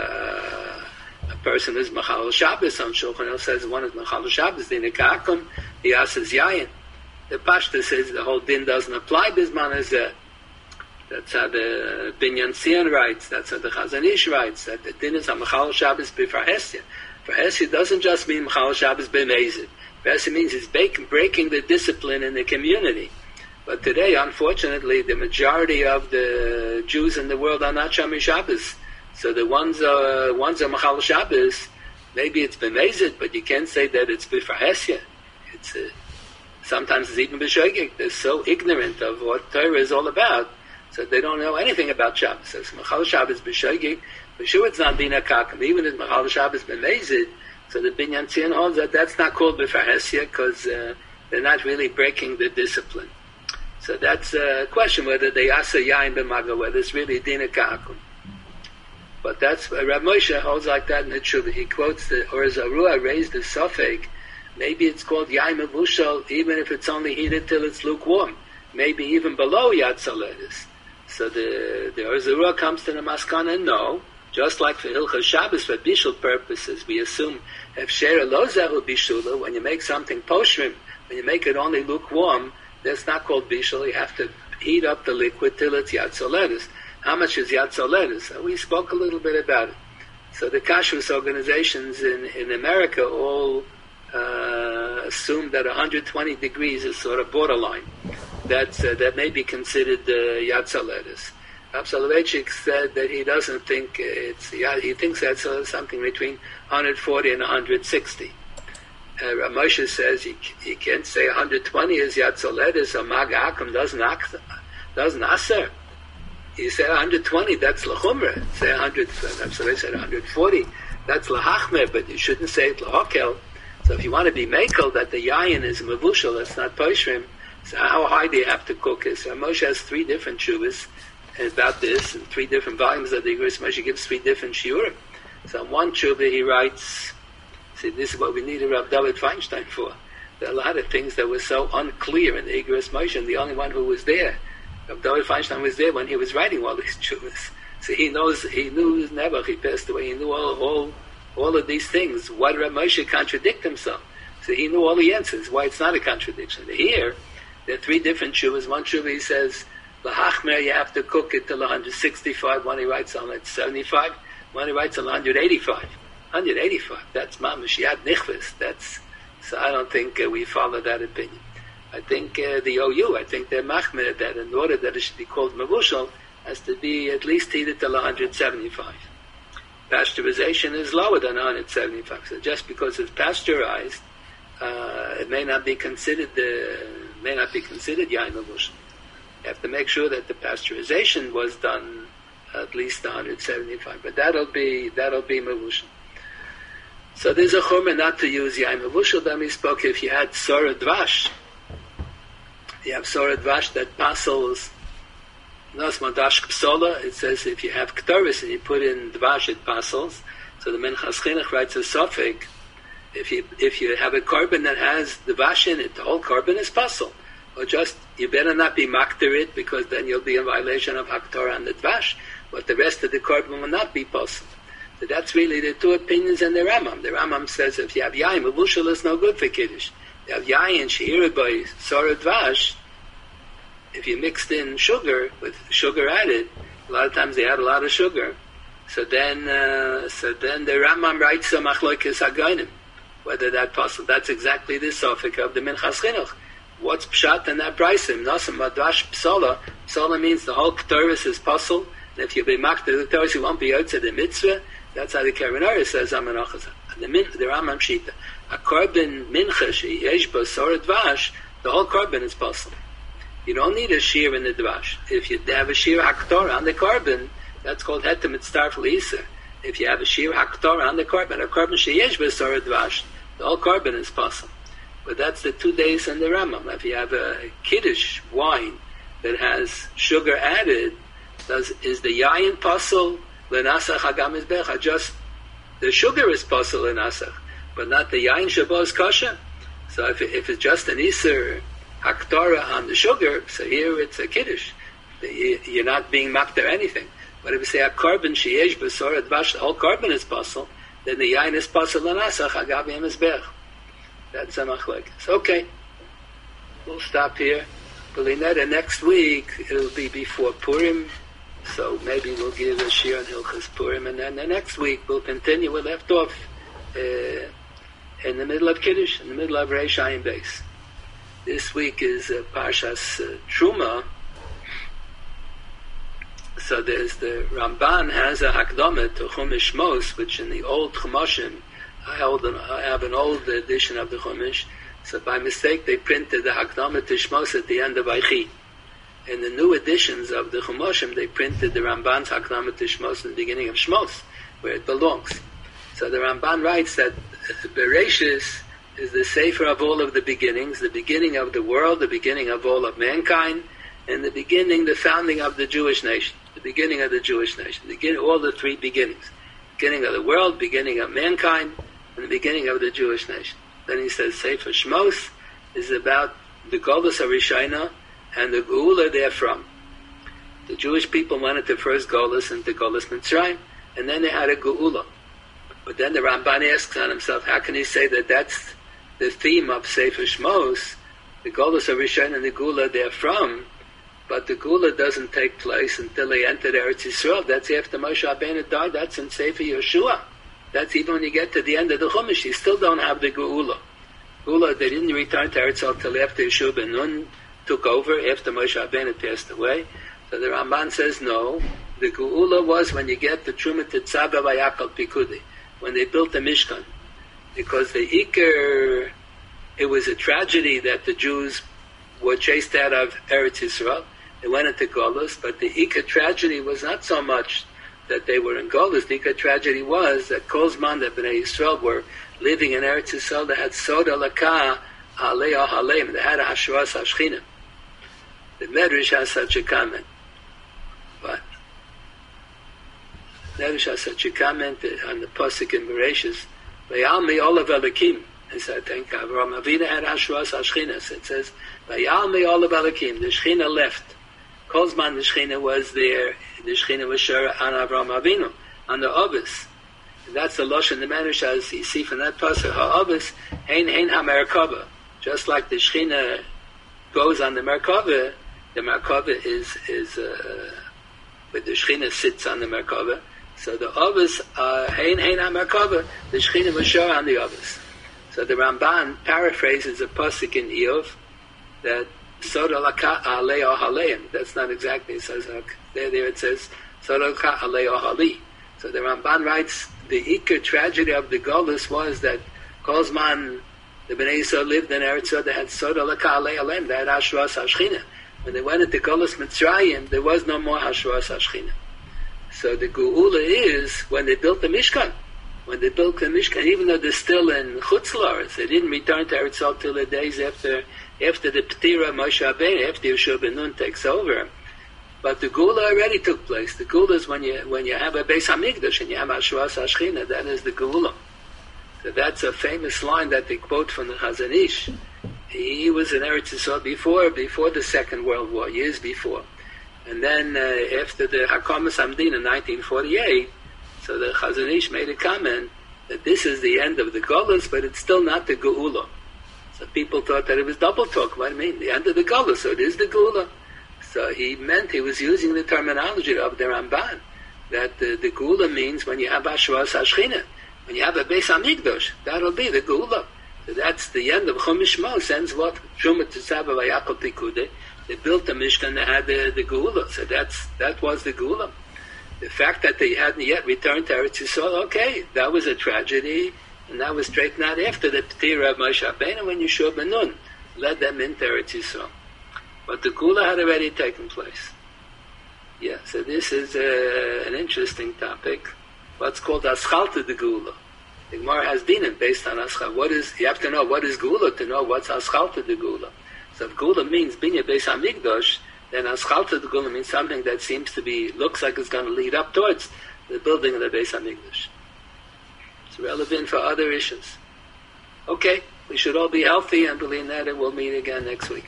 a, a person who's machal Shabbos on Shulchan Aruch says one is machal Shabbos, the nekakum, he asks yayin. The Pashta says the whole din doesn't apply. Bisman is that. That's how the Binyan Tzion writes. That's how the Chazon Ish writes. That the din is a machal Shabbos b'farhesia. Farhesia doesn't just mean machal Shabbos b'mezid. Farhesia means it's breaking the discipline in the community. But today, unfortunately, the majority of the Jews in the world are not Shomer Shabbos. So the ones are ones are Machal Shabbos. Maybe it's b'mezid, but you can't say that it's b'farhesia. It's uh, sometimes it's even b'shogeg. They're so ignorant of what Torah is all about, so they don't know anything about Shabbos. So Machal Shabbos b'shogeg. For sure, it's not bina kakim. Even if Machal Shabbos b'mezid, so the Binyan Tzion holds that that's not called b'farhesia because uh, they're not really breaking the discipline. So that's a question whether they asa yain b'maga, whether it's really dina kakum. But that's Rav Moshe holds like that in the Tshuva. He quotes the Or Zarua raised the suffix. Maybe it's called yain mavushal, even if it's only heated till it's lukewarm. Maybe even below yad soledes. So the the Or Zarua comes to the maskana. No, just like for Hilchas Shabbos for bishul purposes, we assume efshera lo zehu bishula. When you make something poshrim, when you make it only lukewarm, that's not called bishul. You have to heat up the liquid till it's yad soledes. How much is yad soledes? So we spoke a little bit about it. So the kashrus organizations in, in America all uh, assume that one hundred twenty degrees is sort of borderline. That's, uh, that may be considered uh, yad soledes. Rav Soloveitchik said that he doesn't think it's, yeah, he thinks that's uh, something between one hundred forty and one hundred sixty. Uh, Rav Moshe says you, you can't say one hundred twenty is yad soledes, or maga akum doesn't doesn't aser. You say one hundred twenty, that's lachumra. Say one hundred, so they said one hundred forty, that's lahachmer, but you shouldn't say it lahakel. So if you want to be mekel that the yayin is mavushal, that's not poshrim, so how high do you have to cook it? So Moshe has three different shuvas about this, and three different volumes of the Igros. Moshe gives three different shiurim. So on one shuva he writes, see, this is what we needed Rav David Feinstein for. There are a lot of things that were so unclear in the Igros Moshe, and the only one who was there, Rav David Feinstein was there when he was writing all these chuvas. So he knows, he knew never, he passed away, he knew all, all, all of these things. Why did Rav Moshe contradict himself? So he knew all the answers, why it's not a contradiction. Here, there are three different chuvas. One chuva he says, L'hachmer, you have to cook it till one hundred sixty-five, one he writes on like seventy-five, one he writes on one hundred eighty-five. one hundred eighty-five, that's mamash yad nichvis. That's, so I don't think uh, we follow that opinion. I think uh, the O U, I think they're machmir that in order that it should be called mavushal, has to be at least heated till one hundred seventy-five. Pasteurization is lower than one hundred seventy-five. So just because it's pasteurized, uh, it may not be considered uh, may not be considered yain mavushal. You have to make sure that the pasteurization was done at least one hundred seventy-five, but that'll be that'll be mavushal. So there's a chumrah not to use yain mavushal. Then we spoke if you had sorah dvash. You have sorah dvash that pasels nos madash k'psola. It says if you have k'toris and you put in dvash, it pasels. So the Minchas Chinuch writes a Sofik, if you if you have a carbon that has the vash in it, the whole carbon is puzzle. Or just, you better not be makter it, because then you'll be in violation of Haktorah and the Dvash, but the rest of the carbon will not be puzzle. So that's really the two opinions in the Rambam. The Rambam says if you have yayin, mavushal is no good for Kiddush. You have yayin, she'ira by Sorah Dvash, if you mixed in sugar, with sugar added, a lot of times they add a lot of sugar, so then uh, so then the Rambam writes a machloikes hagonim, whether that possible. That's exactly the sofik of the Minchas Chinuch. What's pshat in that braysim? Nosam madvash psola. Psola means the whole ktoris is puzzle, and if you be makter the ktoris, you won't be out to the mitzvah. That's how the Kavanara says Amanachas. The min, the Rambam shita. A carbon mincha sheyesh bo sorah dvash, the whole carbon is puzzle. You don't need a shear in the dvash. If you have a shear haktorah on the carbon, that's called hetem mitzvah l'isa. If you have a shear haktorah on the carbon, a carbon sheyesh bo sorah dvash, the whole carbon is puzzle. But that's the two days in the Rambam. If you have a Kiddush wine that has sugar added, does is the yayin puzzle lenasach hagam izbech? Just the sugar is puzzle lenasach, but not the yayin shabo is kosher. So if if it's just an iser haktorah on the sugar, so here it's a Kiddush. You're not being makter anything. But if you say a carbon sheyesh b'sorah dvash, the whole carbon is puzzle, then the yayin is puzzle lenasach hagam izbech. That's a machlekes. Okay, we'll stop here. Belinetta, next week it'll be before Purim, so maybe we'll give a shir on Hilchas Purim, and then the next week we'll continue. We left off uh, in the middle of Kiddush, in the middle of Reish Ayin Beis. This week is uh, Parshas uh, Truma. So there's the Ramban has a Hakdama to Chumash Shmos, which in the old Chumoshim, I, hold an, I have an old edition of the Chumash, so by mistake they printed the Hakdama to Shmos at the end of Vaychi. In the new editions of the Chumoshim, they printed the Ramban's Hakdama to Shmos in the beginning of Shmos, where it belongs. So the Ramban writes that Bereshis is the sefer of all of the beginnings, the beginning of the world, the beginning of all of mankind, and the beginning, the founding of the Jewish nation, the beginning of the Jewish nation, begin, all the three beginnings. Beginning of the world, beginning of mankind, and the beginning of the Jewish nation. Then he says Sefer Shmos is about the Golus HaRishayna and the Geula therefrom. The Jewish people went into first Golus into Golus Mitzrayim, and then they had a Geula. But then the Ramban asks on himself, how can he say that that's the theme of Sefer Shmos, the Golus HaRishayna and the Geula therefrom, but the Geula doesn't take place until they entered Eretz Yisrael. That's after Moshe Rabbeinu died. That's in Sefer Yeshua. That's even when you get to the end of the Chumash, you still don't have the Geula. Geula, they didn't return to Eretz Yisrael till after Yeshua ben Nun took over, after Moshe Rabbeinu passed away. So the Ramban says no. The Geula was when you get the Truma Tetzaveh Vayakal Pikudi, when they built the Mishkan. Because the Iker, it was a tragedy that the Jews were chased out of Eretz Yisrael. They went into Golus, but the Iker tragedy was not so much that they were in Golus. The Iker tragedy was that Kolzman, that Bnei Yisrael were living in Eretz Yisrael, they had Soda Lakah, Halei Haleim, they had a Hashras Hashchina. The Medrash has such a comment. But the Medrash has such a comment on the Pasuk in Bereshis, Vayalmi Olav Elikim. And so I think Avraham Avinu had Hashras Hashchina. So it says, Vayalmi Olav Elikim, the Shechina left. Kolzman, the Shechina was there, the Shechina was sure on Avraham Avinu, on the Obis. And that's the Lashon the Medrash, as you see from that pasuk, Ha-Obis, Hein Hein Ha-Merkava. Just like the Shechina goes on the Merkava, the Merkava is, is uh, where the Shechina sits on the Merkava. So the Obis, uh, Hein Hein Ha-Merkava, the Shechina was sure on the Obis. So the Ramban paraphrases a pasuk in Eov that Soda Laka Alei Haleim. That's not exactly. It says uh, there. There it says Soda Laka Alei Hali. So the Ramban writes the Iker tragedy of the Golus was that Kolzman, the Bnei Yisrael lived in Eretz Yisrael. They had Soda Laka Alei Haleim. They had Hashras Hashchina. When they went into Golus Mitzrayim, there was no more Hashras Hashchina. So the Geula is when they built the Mishkan. When they built the Mishkan, even though they're still in Chutz La'aretz, they didn't return to Eretz Yisrael till the days after after the Ptira Moshe Rabbeinu, after Yeshua ben Nun takes over. But the Gula already took place. The Gula is when you when you have a Beis Hamikdash and you have Ashras Hashchina. That is the Gula. So that's a famous line that they quote from the Chazon Ish. He was in Eretz Yisrael before before the Second World War, years before. And then uh, after the Hakamas Hamdin in nineteen forty-eight, so the Chazon Ish made a comment that this is the end of the Gullus, but it's still not the Geula. So people thought that it was double talk. What do I mean? The end of the Gullus, so it is the Geula. So he meant, he was using the terminology of the Ramban, that the, the Geula means when you have Ashras Hashchina, when you have a Beis Hamikdash, that'll be the Geula. So that's the end of Chumash Shmo, sends what? Shumat Tzava Vayakol Pikude. They built the Mishkan, they had the, the Geula. So that's, that was the Geula. The fact that they hadn't yet returned to Eretz Yisrael, okay, that was a tragedy, and that was straightened out after the P'tira of Moshe Rabbeinu when Yeshua ben Nun led them into Eretz Yisrael. But the Gula had already taken place. Yeah, so this is uh, an interesting topic. What's called Aschalta de Gula. The Gemara has dinim based on Aschalta. What is, you have to know what is Gula to know what's Aschalta de Gula. So if Gula means Binya Beis Hamikdash, then Aschalta de Gula means something that seems to be, looks like it's going to lead up towards the building of the Beis Hamikdash. It's relevant for other issues. Okay, we should all be healthy and believe that, and we'll meet again next week.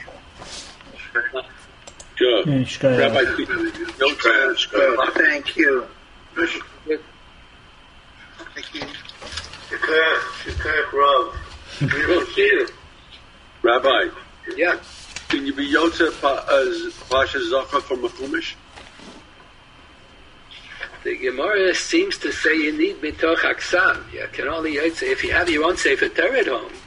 Sure. Yeah, Rabbi, no trash. Thank you. Thank you. Shikach, Shikach Rav. We will see you. Rabbi, Yeah. can you be Yotze Pasha Zachar from a Chumash? The Gemara seems to say you need mitoch aksav. You can only say if you have your own Sefer Torah at home.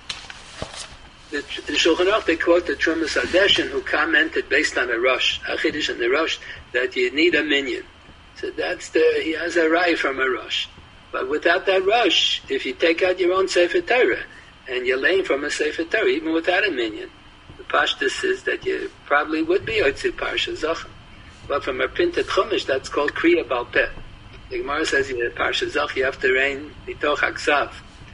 The, the Shulchan Aruch, they quote the Trumas Hadeshin, who commented based on a rush, Achidish and the rush, that you need a minion. So that's the, he has a rai from a rush. But without that rush, if you take out your own Sefer Torah, and you're laying from a Sefer Torah, even without a minion, the Pashtus is that you probably would be Yotze Parsha Zachar. But from a printed Chumash, that's called Kriya Bal Peh. The Gemara says in Parsha Zach, you have to rain mitoch aksav.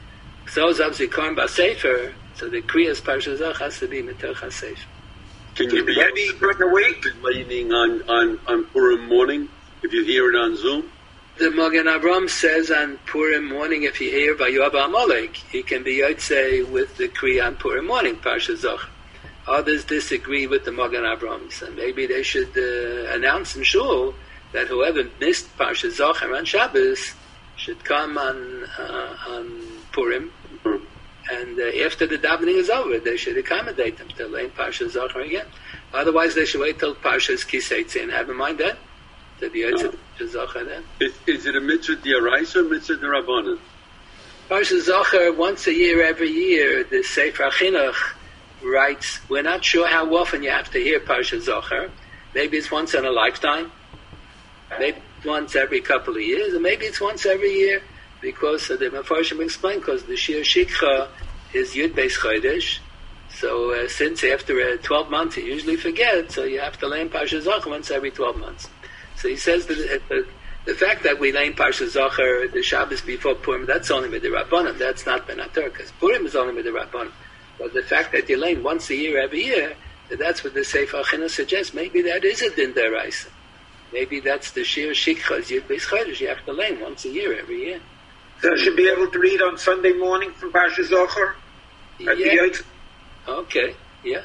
So Zav Zikaron B'Sefer, so the Kriya's Parsha Zach has to be mitoch HaSefer. Can you be Maybe during the week? waiting on, on, on Purim morning if you hear it on Zoom? The Magen Avraham says on Purim morning, if you hear Vayob Amalek, he can be Yotze with the Kriya on Purim morning, Parsha Zach. Others disagree with the Magen Avraham. So maybe they should uh, announce in Shul that whoever missed Parsha Zachar on Shabbos should come on uh, on Purim, Mm-hmm. and uh, after the davening is over, they should accommodate them to learn Parsha Zachar again. Otherwise, they should wait till Parshas Kiseitzi and have in mind that to be able to Parsha Zachar then. Is, is it a mitzvah d'oraisa or mitzvah d'rabbanan? Parsha Zachar once a year, every year, the Sefer Chinuch writes, we're not sure how often you have to hear Parsha Zachar. Maybe it's once in a lifetime. Maybe it's once every couple of years. Or maybe it's once every year. Because uh, the Mefarshim explain, because the Shir Shikha is Yud Beis Chodesh. So uh, since after uh, twelve months you usually forget, so you have to learn Parsha Zachar once every twelve months. So he says that uh, the, the fact that we learn Parsha Zachar the Shabbos before Purim, that's only with the Rabbanim. That's not Benator, because Purim is only with the Rabbanim. But the fact that you learn once a year, every year, that's what the Sefer Chinuch suggests. Maybe that is a din deraisa. Maybe that's the Shir Shikha, Yud Beis Chodesh. You have to learn once a year, every year. So I should be able to read on Sunday morning from Parsha Zachar? Yeah. Okay, yeah.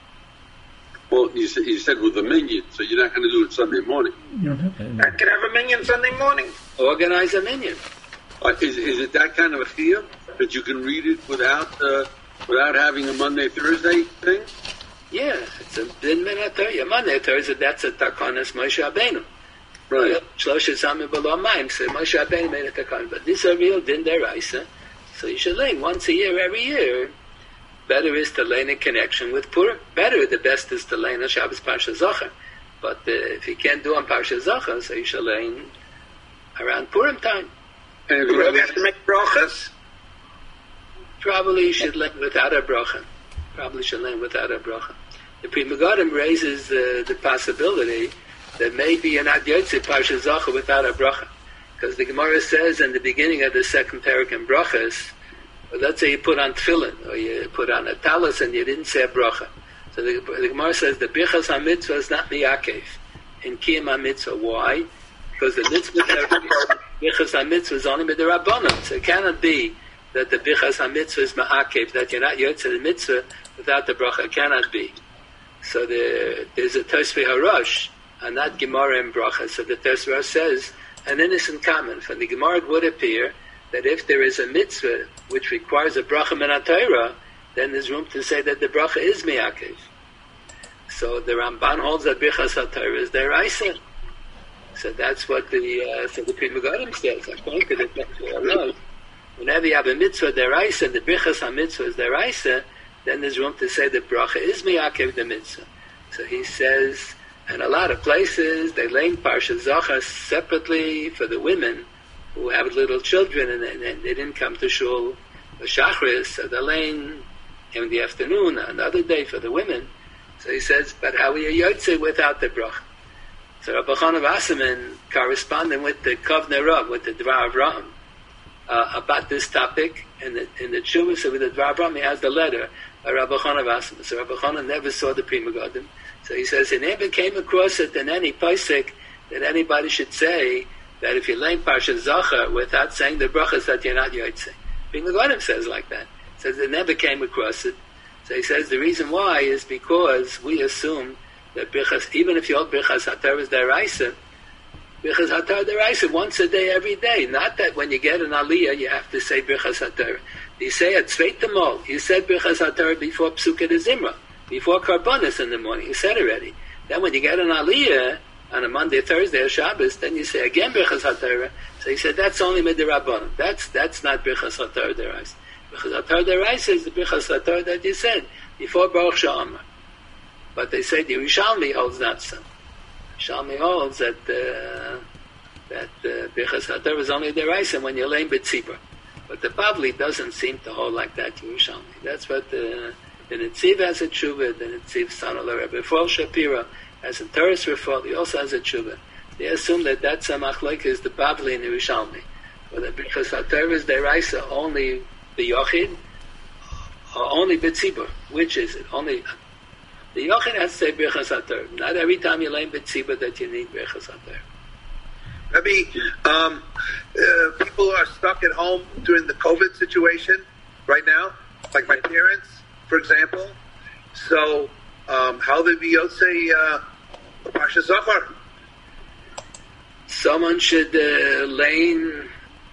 Well, you said, you said with a minion, so you're not going to do it Sunday morning. You don't have to. I can have a minion Sunday morning. Organize a minion. Uh, is, is it that kind of a fear that you can read it without uh, without having a Monday, Thursday thing? Yeah, it's a din minatayah. Monday, Thursday, that's a takanas Moshe Rabbeinu. Right. Shlosha Samim Below Mayim, so Moshe Rabbeinu made a takan. But this is a real din deraisa. So you should learn once a year, every year. Better is to learn in connection with Purim. Better, the best is to learn on Shabbos Parsha Zachar. But uh, if you can't do on Parsha Zachar, so you should learn around Purim time. And Do we have to make brachas? Probably you should learn without a bracha. Probably should learn without a bracha. The Pri Megadim raises uh, the possibility that maybe you're not Yotze Parsha Zachar without a bracha. Because the Gemara says in the beginning of the second parak in brachas, well, let's say you put on tefillin, or you put on a talis and you didn't say a bracha. So the, the Gemara says the Birchas HaMitzvah is not miyakev. in Kiyam HaMitzvah. Why? Because the mitzvah, Bichas HaMitzvah is only Midrabanan. So it cannot be that the Bichas HaMitzvah is Ma'akev, that you're not Yotze the mitzvah without the bracha. It cannot be. So the, there's a Tosfei Harosh, and not Gemara and bracha. So the Tosfei Harosh says, an innocent comment. From the Gemara it would appear that if there is a mitzvah which requires a bracha min HaTorah, then there's room to say that the bracha is Ma'akev. So the Ramban holds that Bichas HaTorah is deraisa. So that's what the uh, so the Pri Megadim says. I pointed it back to Allah. Whenever you have a mitzvah deraisa, the Bichas HaMitzvah is deraisa, then there's room to say the bracha is Ma'akev the mitzvah. So he says, in a lot of places, they lay Parsha Zachar separately for the women who have little children and, and, and they didn't come to shul the Shachris, so they're laying in the afternoon, another day for the women. So he says, but how are you yotze without the bracha? So Rabbi Chana Wasserman, corresponding with the Kovnei Rav, with the Dvar Avraham, uh, about this topic, in the in the Tshuva, so with the Dvar Avraham, he has the letter by Rabbi Chana Wasserman. So Rabbi Chana never saw the Pri Megadim. So he says, he never came across it in any posek that anybody should say that if you lay Parsha Zachar without saying the brachas that you're not yotze. Pri Megadim says like that. He says, it never came across it. So he says the reason why is because we assume that Bichas, even if you hold Bichas HaTorah is deraisa, Bichas HaTorah deraisa once a day, every day. Not that when you get an aliyah, you have to say Bichas HaTorah. You say at Tzveit Tamol, you said Bichas HaTorah before Psukkah de Zimra, before Karbonis in the morning. You said already. Then when you get an aliyah on a Monday, Thursday, or Shabbos, then you say again Bichas HaTorah. So he said that's only Midirabbanan. That's that's not Bichas HaTorah deraisa. Bichas HaTorah deraisa is the Bichas HaTorah that you said before Baruch Sha'amar. But they say the Yerushalmi holds not so. Yerushalmi holds that uh, that uh, Bichas HaTorah is only deraisa when you're laying B'tzibur. But the Bavli doesn't seem to hold like that, Yerushalmi. That's what the, the Netziv has a tshuva, the Netziv son of the Rebbe Fol Shapiro has a Teres Refor, he also has a tshuva. They assume that that's a machlok is the Bavli and Yerushalmi. But the Bichas HaTorah is deraisa only the Yochid, or only B'tzibur. Which is it? Only the Yochid has to say Bichas HaTorah. Not every time you lay B'tzibur that you need Bichas HaTorah. Maybe um, uh, people are stuck at home during the COVID situation right now, like my parents, for example. So, um, how they be Yotze uh, Parsha Zachar? Someone should uh, lane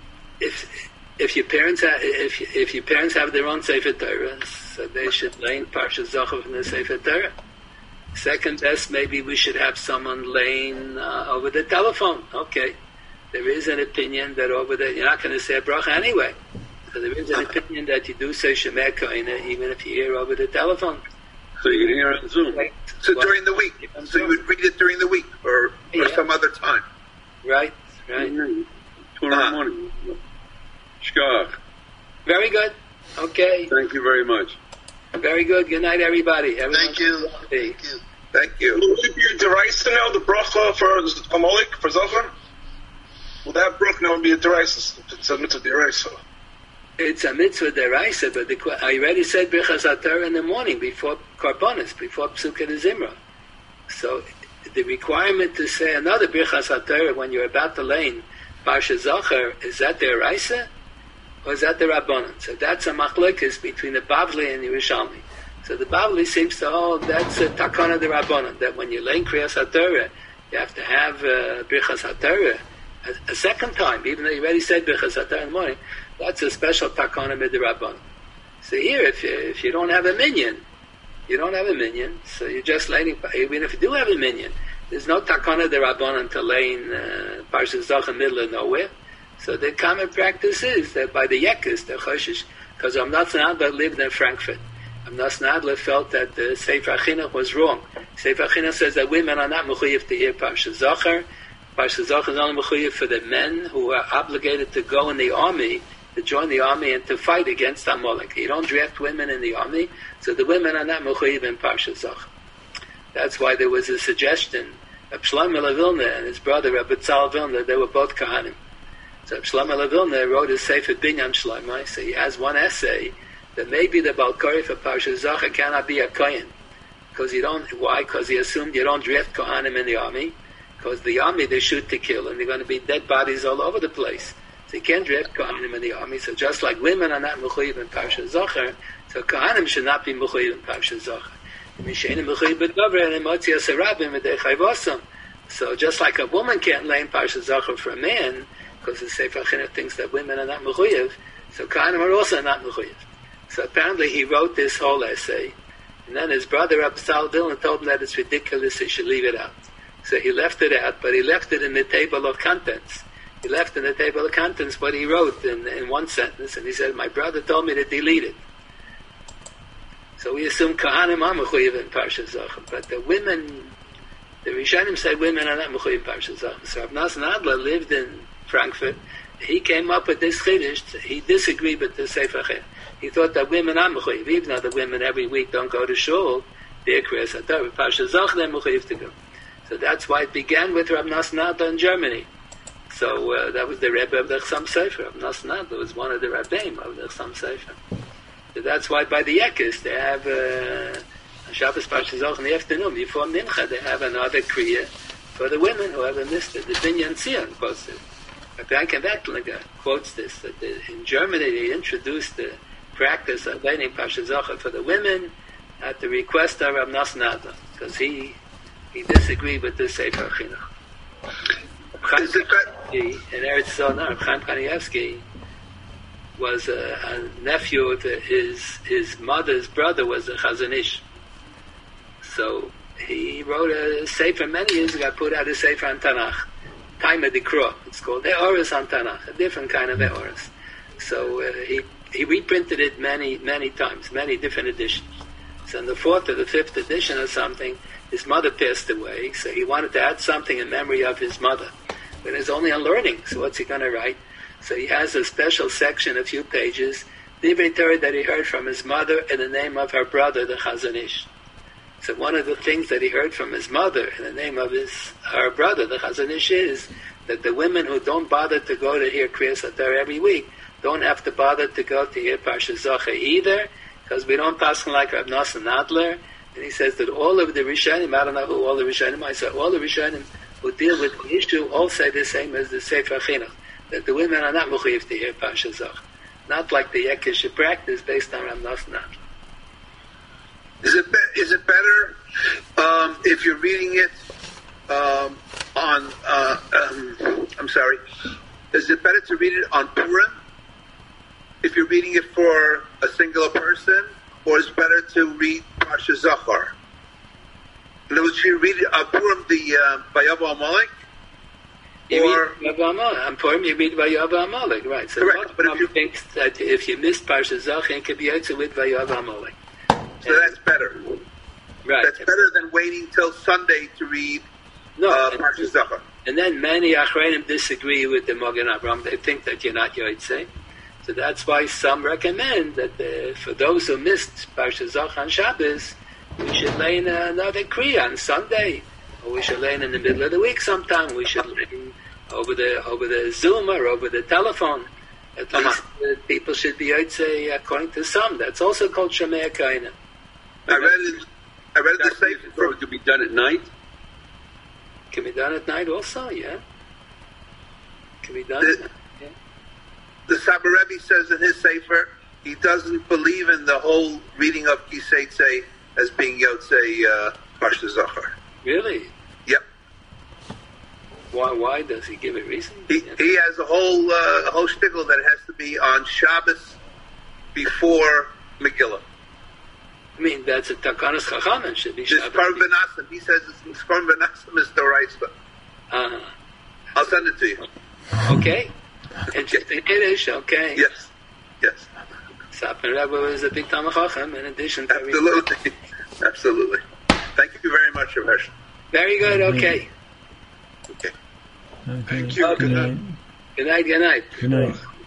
if if your parents have if if your parents have their own Sefer Torah, so they should lane Parsha Zachar from the Sefer Torah. Second best, maybe we should have someone laying uh, over the telephone. Okay, there is an opinion that over there you're not going to say a bracha anyway. So there is an opinion that you do say Shemeh Koine even if you hear over the telephone. So you can hear it on Zoom. Right. So Well, during the week, so you would read it during the week or, or Yeah. some other time. Right, right. Mm-hmm. Two in the Uh-huh. morning. Shkach. Very good. Okay, Thank you very much. very good. Good night, everybody. Everyone Thank you. Hey. Thank you. Thank you. Will it be a deraisa now, the bracha for Amalek, for Zachar? Will that bracha now be a deraisa? It's a mitzvah deraisa. It's a mitzvah deraisa, but the, que- I already said Bichas HaTorah in the morning before Karbonis, before Psukkah de Zimra. So the requirement to say another Bichas HaTorah when you're about to lane Parsha Zachar, is that deraisa or is that the Rabbanan? So that's a machlokes between the Bavli and the Yerushalmi. So the Bavli seems to hold that's a takana de Rabbanan, that when you lane Kriyas HaTorah, you have to have uh, Bichas HaTorah a, a second time, even though you already said Bichas HaTorah in the morning. That's a special takana midirabban. So here, if you, if you don't have a minyan, you don't have a minyan, so you're just laying. Even if you do have a minyan, there's no takana derabbanan to laying uh, Parsha Zachar in the middle of nowhere. So the common practice is that by the yekas, the choshish, because Amnatz Nadler lived in Frankfurt. Amnatz Nadler felt that the Sefer Chinuch was wrong. Sefer Chinuch says that women are not mechuyev to hear Parsha Zachar. Parsha Zachar is only mechuyev for the men who are obligated to go in the army, to join the army and to fight against Amalek. You don't draft women in the army, so the women are not mechuyev in Parsha Zachar. That's why there was a suggestion. Reb Shlomo Vilna and his brother Reb Tzal Vilna, they were both Kohanim. So Reb Shlomo Vilna wrote a Sefer Binyan Shlomo, so he has one essay that maybe the Balkari for Parsha Zachar cannot be a Kohen. Because you don't, why? Because he assumed you don't draft Kohanim in the army. because the army they shoot to kill, and they're going to be dead bodies all over the place. So you can't direct Kohanim in the army. So just like women are not mechuyev in Parsha Zachar, so Kohanim should not be mechuyev in Parsha Zachar. So just like a woman can't lay in Parsha Zachar for a man, because the Sefer Chinuch thinks that women are not mechuyev, so Kohanim are also not mechuyev. So apparently he wrote this whole essay, and then his brother Absal Dillon told him that it's ridiculous, he should leave it out. So he left it out, but he left it in the table of contents. He left in the table of contents what he wrote in, in one sentence, and he said, my brother told me to delete it. So we assume Kohanim are mechuyev in Parsha Zachar, but the women, the Rishonim say women are not mechuyev in Parsha Zachar. So Rav Nosson Adler lived in Frankfurt. He came up with this chiddush. He disagreed with the Sefer Chinuch. He thought that women are mechuyev, even though the women every week don't go to shul. They're kriyas haTorah. Parsha Zachar they're mechuyev to go. So that's why it began with Rav Nosson Adler in Germany. So uh, that was the Rebbe of the Chassam Sofer. Rav Nosson Adler was one of the Rabbeim of the Chassam Sofer. So that's why by the Yekis they have uh, on Shabbos Parsha Zachar in the afternoon before Mincha they have another kriya for the women who haven't missed it. The Binyan Tzion quotes it. Rabbi Wettlinger quotes this that the, in Germany they introduced the practice of learning Parsha Zachar for the women at the request of Rav Nosson Adler because he he disagreed with the Sefer Chinuch. In Eretz Zona, Chaim Kanievsky was a, a nephew of his his mother's brother was a Chazon Ish. So he wrote a sefer many years ago. Put out a sefer on Tanakh, Taima Dikro. It's called Eoros on Tanakh, a different kind of Eoros. So uh, he he reprinted it many many times, many different editions. So in the fourth or the fifth edition or something, his mother passed away. So he wanted to add something in memory of his mother. But it's only on learning, so what's he going to write? So he has a special section, a few pages, Divrei Torah that he heard from his mother in the name of her brother, the Chazon Ish. So one of the things that he heard from his mother in the name of his her brother, the Chazon Ish, is that the women who don't bother to go to hear Kriyas HaTorah every week don't have to bother to go to hear Parsha Zachar either, because we don't pass like Rav Nosson Adler. And he says that all of the Rishonim, I don't know who all the Rishonim are, so all the Rishonim who deal with the issue all say the same as the Sefer Chinuch, that the women are not mechuyev to hear Parsha Zachar, not like the Yekish practice based on Rav Nosson Adler. Is it be- is it better um, if you're reading it um, on? Uh, um, I'm sorry. Is it better to read it on Purim if you're reading it for a singular person, or is it better to read Parsha Zachar? In other words, you read on Purim the uh, Vayav Amalek, or Vayav Amalek. On Purim you read Vayav Amalek, right? So correct. But if you think that if you missed Parsha Zachar, it could be also with Vayav Amalek. So that's better. Right. That's better than waiting till Sunday to read no, uh, and, Parsha Zachar. And then many Achreinim disagree with the Magen Avraham. They think that you're not Yotzei. So that's why some recommend that the, for those who missed Parsha Zachar on Shabbos, we should lay in another Kriya on Sunday, or we should lay in, in the middle of the week sometime. We should lay in over the over the Zoom or over the telephone. At uh-huh. least uh, people should be Yotzei according to some. That's also called Shemei Kaina. I read it. I read the same. So it could be done at night. Can be done at night also, yeah. Can be done. The, at night, yeah. the Sabar Rebbe says in his sefer he doesn't believe in the whole reading of Kiseitze as being Yotzei uh, Parsha Zachar. Really? Yep. Why? Why does he give a reason? He yeah. he has a whole uh, a whole shtickle that it has to be on Shabbos before Megillah. I mean, that's a Takanas Chachamim should be This Shabbos. Korban Benasim. He says it's Korban Benasim is the right stuff. Uh-huh. I'll send it to you. Okay. Interesting Kiddush, okay. Yes. Yes. Sapir Rebbe was a big Talmid Chacham in addition to Absolutely. Absolutely. Thank you very much, Rav Hershel. Very good, okay. Okay. Okay. Thank you. Good Good night. night. Good night, good night. Good night.